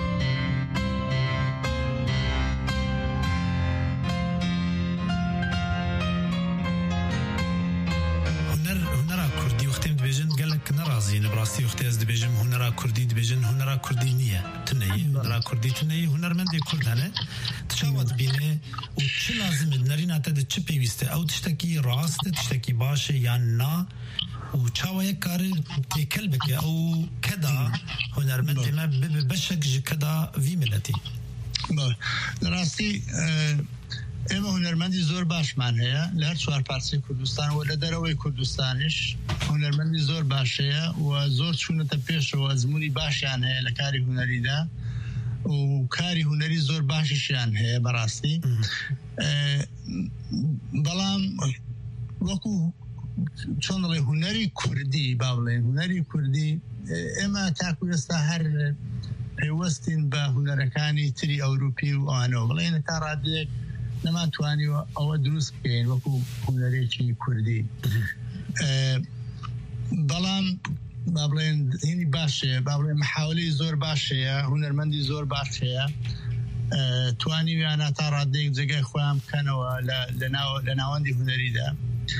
نەڕازیینە بڕاستی وختێ ئەس دەبێژم هونەرا کوردی دەبێژن هونەرا کوردی نییە تنەیە هونەرا کوردی تنەیە هونەرمەندێک کوردانە تشەوەت بینێ و چ لازمت نەریناتە دە چ پێویستە ئەو تشتێکی ڕاستە تشتێکی باشە یان نا و چاوەیە کارە تێکەل بکە ئەو کەدا هونەرمەندێمە ببێ بەشێک ژ کەدا وی ملەتی ڕاستی ئێمە هونەرمەندی زۆر باشمان هەیە لە هەر چوار پارچەی کوردستان و لە دەرەوەی کوردستانیش هونەرمەندی زۆر باش هەیە و زۆر چوونەتە پێشەوە ئەزموونی باشیان هەیە لە کاری هونەریدا و و کاری هنری زۆر باشیشیان هەیە بەڕاستی بەڵام وەکو چۆن دەڵێ هونەری کوردی با بڵێن هونەری کوردی ئێمە تاکو ئێستا هەر پێوەستین بە هونەرەکانی تری ئەوروپی و ئەوانەوە بڵێن تا ڕادەیەک نەماتوانیوە ئەوە دروست بکەین وەکو هونەرێکی کوردی بەڵام با بڵێن هینی باشەیە با بڵێن محاولەی زۆر باشەیە هونەرمەندی زۆر باشەیە توانیویانە تا ڕادەیەک جێگای خۆیان بکەنەوە لە ناوەندی هونەریدا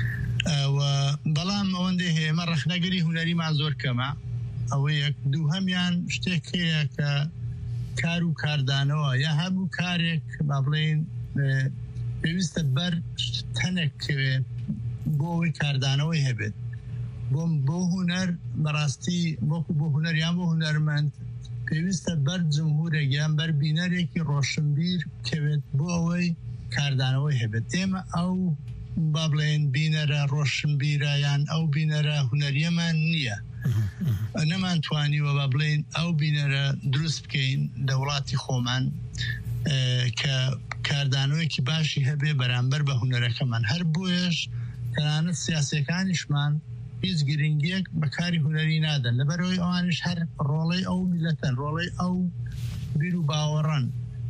بەڵام ئەوەندەی هەیە ئێمە ڕەخنەگەری هونەریمان زۆر کەمە ئەوە یەک دوو هەمیان شتێک هەیە کە کار و کاردانەوە یا هەبوو کارێک با بڵێن پێویستە بەر تەنێک بۆ ئەوەی کاردانەوەی هەبێت بۆ هونەر بەڕاستی وەکو بۆ هونەریان بۆ هونەرمەند پێویستە بەر جمهورێک یان بەر بینەرێکی ڕۆشنبیر کەوێت بۆ ئەوەی کاردانەوەی هەبێت ئێمە ئەو با بڵێن بینەرە ڕۆشنبیرە یان ئەو بینەرە هونەریەمان نییە نەمان توانیوە با بڵێن ئەو بینەرە دروست بکەین لە وڵاتی خۆمان کە کاردانەوەیکی باشی هەبێ بەرامبەر بە هونەرەکەمان هەر بۆیش تەنانەت سیاسەکانیشمان هیچ گرنگیەک بەکاری هونەری نادەن لەبەرەوەی ئەوانش هەر ڕۆڵەی ئەو میلەتەن ڕۆڵەی ئەو بیر و باوەڕەن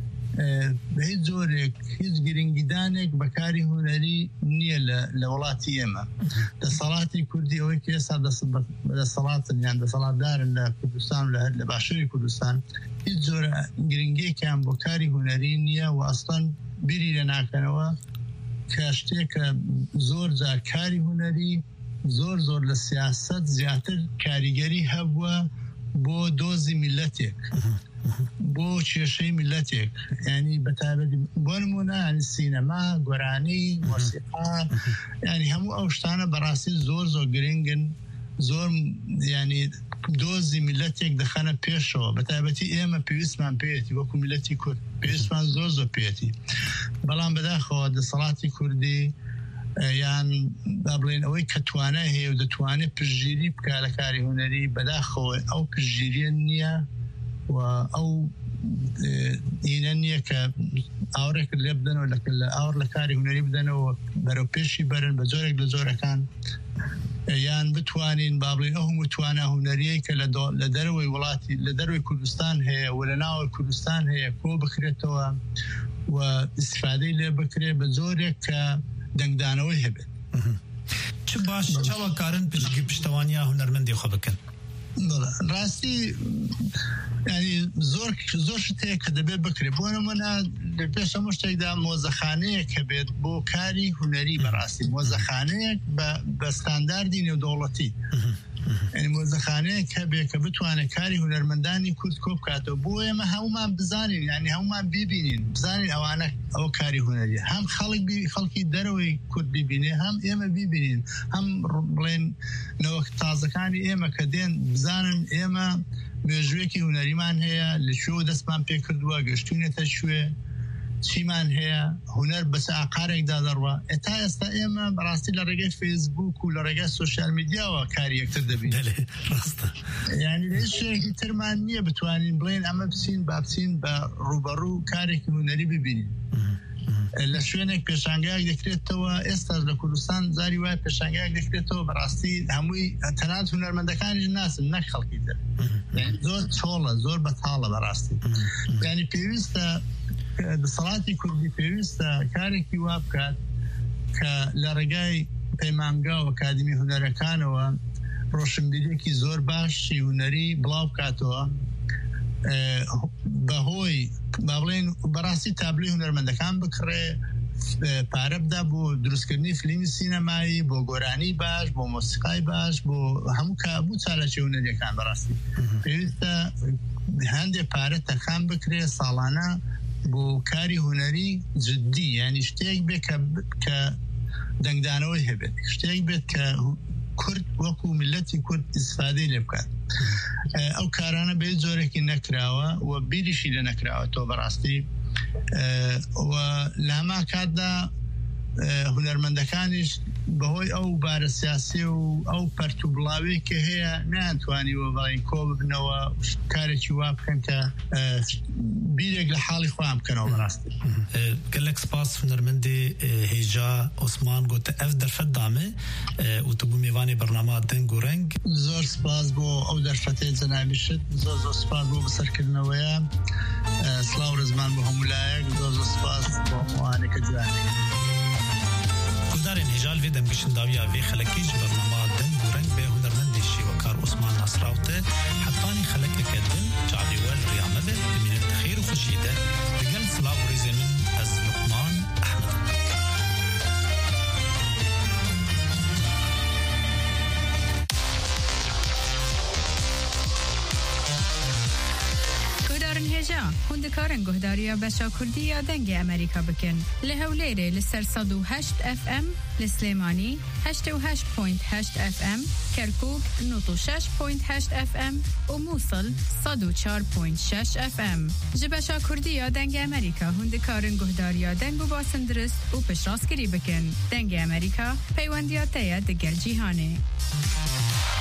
بە هیچ جۆرێک هیچ گرنگیدانێک بەکاری هونەری نییە لە وڵاتی ئێمە دەسەڵاتی کوردی ئەوەی کە ئێستا دەسەڵاتن یان دەسەڵاتدارن لە کوردستان و لە باشووری کوردستان هیچ جۆرە گرنگیەکیان بۆ کاری هونەری نییە و ئەسڵەن بیری لە ناکەنەوە کە شتێکە زۆر جار کاری هونەری زۆر زۆر لە سیاست زیاتر کاریگەری هەبووە بۆ دۆزی میلەتێک بۆ کێشەی میلەتێک ینی بەتابەتی بۆ نمونە ینی سینەما گۆرانی مۆسیقا ینی هەموو ئەو شتانە بەڕاستی زۆر زۆر گرنگن زۆر ینی دۆزی میلەتێک دەخەنە پێشەوە بەتابەتی ئێمە پێویستمان پێێتی وەکو میلەتی کورد پێویستمان زۆر زۆر پێێتی بەڵام بەداخەوە دەسەڵاتی کوردی یان با بڵێن ئەوەی کە توانای هەیە و دەتوانێت پشتگیری بکە لە کاری هونەری بەداخەوە ئەو پشتگیریە نییە و ئەو ئینە نییە کە ئاورێک لێ بدەنەوە لە ئاور لە کاری هونەری بدەنەوە بەرەو پێشی بەرن بە جۆرێک لە جۆرەکان یان بتوانین با بڵێن ئەو هەموو توانە هونەریەی کە لە دەرەوەی وڵاتی لە دەروی کوردستان هەیە و لە ناوەی کوردستان هەیە کۆ بکرێتەوە و استفادەی لێ بکرێت بە جۆرێک کە دەنگدانەوەی هەبێت چ باش چاوە کارن پشتگی پشتوانیا هونەرمەندی خۆ بکەن ڕاستی ینی زۆر زۆر شتەیە کە دەبێت بکرێت بۆ نمونە لە پێش هەموو شتێکدا مۆزەخانەیەک هەبێت بۆ کاری هونەری بەڕاستی مۆزەخانەیەک بە ستانداردی نێودەوڵەتی ینی مۆزەخانەیەک هەبێت کە بتوانێت کاری هونەرمەندانی کورد کۆ بکاتەوە بۆ ئێمە هەمومان بزانین ینی هەمومان بیبینین بزانین ئەوانە ئەو کاری هونەریە هەم خەڵک خەڵکی دەرەوەی کورد بیبینێ هەم ئێمە بیبینین هەم بڵێن نەوەک تازەکانی ئێمە کە دێن بزانن ئێمە مێژوویەکی هونەریمان هەیە لە شوێ دەستمان پێ کردووە گەشتوونێتە شوێ چیمان هەیە هونەر بەس ئاقارێکدا دەڕوە ئێتا ئێستا ئێمە بەڕاستی لە ڕێگەی فێسبوک و لە ڕێگەی سوشیال میدیاوە کاری یەکتر دەبین یعنی هیچ شتێکی ترمان نییە بتوانین بڵێن ئەمە بچین با بچین بە ڕوبەڕوو کارێکی هونەری ببینین لە شوێنێک پێشانگایەک دەکرێتەوە ئێستا لە کوردستان زاری وایە پێشانگایەک دەکرێتەوە بەڕاستی هەمووی تەنانەت هونەرمەندەکانیش ناسن نەک خەڵکی تر زۆر چۆڵە زۆر بەتاڵە بەڕاستی یعنی پێویستە دەسەڵاتی کوردی پێویستە کارێکی وا بکات کە لە ڕێگای پەیمانگا و ئەکادمی هونەرەکانەوە ڕۆشنبیریەکی زۆر باشی هونەری بڵاو بکاتەوە بەهۆی با بڵێن بەڕاستی تابلۆی هونەرمەندەکان بکڕێ پارە بدا بۆ دروستکردنی فیلمی سینەمایی بۆ گۆرانی باش بۆ مۆسیقای باش بۆ هەموو کابوو چالەکی هونەریەکان بەڕاستی پێویستە هەندێک پارە تەرخان بکرێ ساڵانە بۆ کاری هونەری جددی ینی شتێک بێت کە دەنگدانەوەی هەبێت شتێک بێت کە کورد وەکو میلەتی کورد ئیسفادەی لێ بکات ئەو کارانە بێ جۆرێکی نەکراوە و بیریشی لە نەکراوە تۆ بەڕاستی و لە هەما کاتدا هنرمندەکانیش بەهۆی ئەو بارە سیاسی و ئەو پەرتوبڵاوی کە هەیە ناتوانیوە بەڵین کۆ ببنەوە کارێکی وا بکەن کە بیرێک لە حاڵی خۆیان بکەنەوە بەڕاستی. gelek spas hunermendê hêja Osman gote ev derfet dame û tu bû mêvanê bernama deng û reng. زۆر سپاس بۆ ئەو دەرفەتەی جەنابیشت زۆر زۆر سپاس بۆ بەسەرکردنەوەیە سڵاو ڕزمان بە هەمولایەک زۆر زۆر سپاس بۆ ئەوانێکە جوانێک. Guhdarên hêjal vê demgişin dawiya vê xelekî ji bernama deng û reng bê hunermendê şîwekar Osman Nasraw te hetanî xelekeke din çavê we li rêya me be dimînin xêr û xuşiyê de digel silav û rêzê min ez Luqman Ehmed. هێژا هوندکارن گوهداریە بەشا کوردیە دەنگی ئەمریکا بکەن لە هەولێرێ لەسەر سەد و هەشت ئەف ئەم لە سلێمانی هەشتە و هەشت پۆینت هەشت ئەف ئەم کەرکووک نۆت و شەش پۆینت هەشت ئەف ئەم و مووسڵ سەد و چوار پۆینت شەش ئەف ئەم ji بەشا کوردیە دەنگی ئەمریکا هوندکارن گوهداریە دەنگ و باسن درست و پشتڕاستگیری بکەن دەنگی ئەمریکا پەیوەندیە تەیە دەگەل جیهانێ.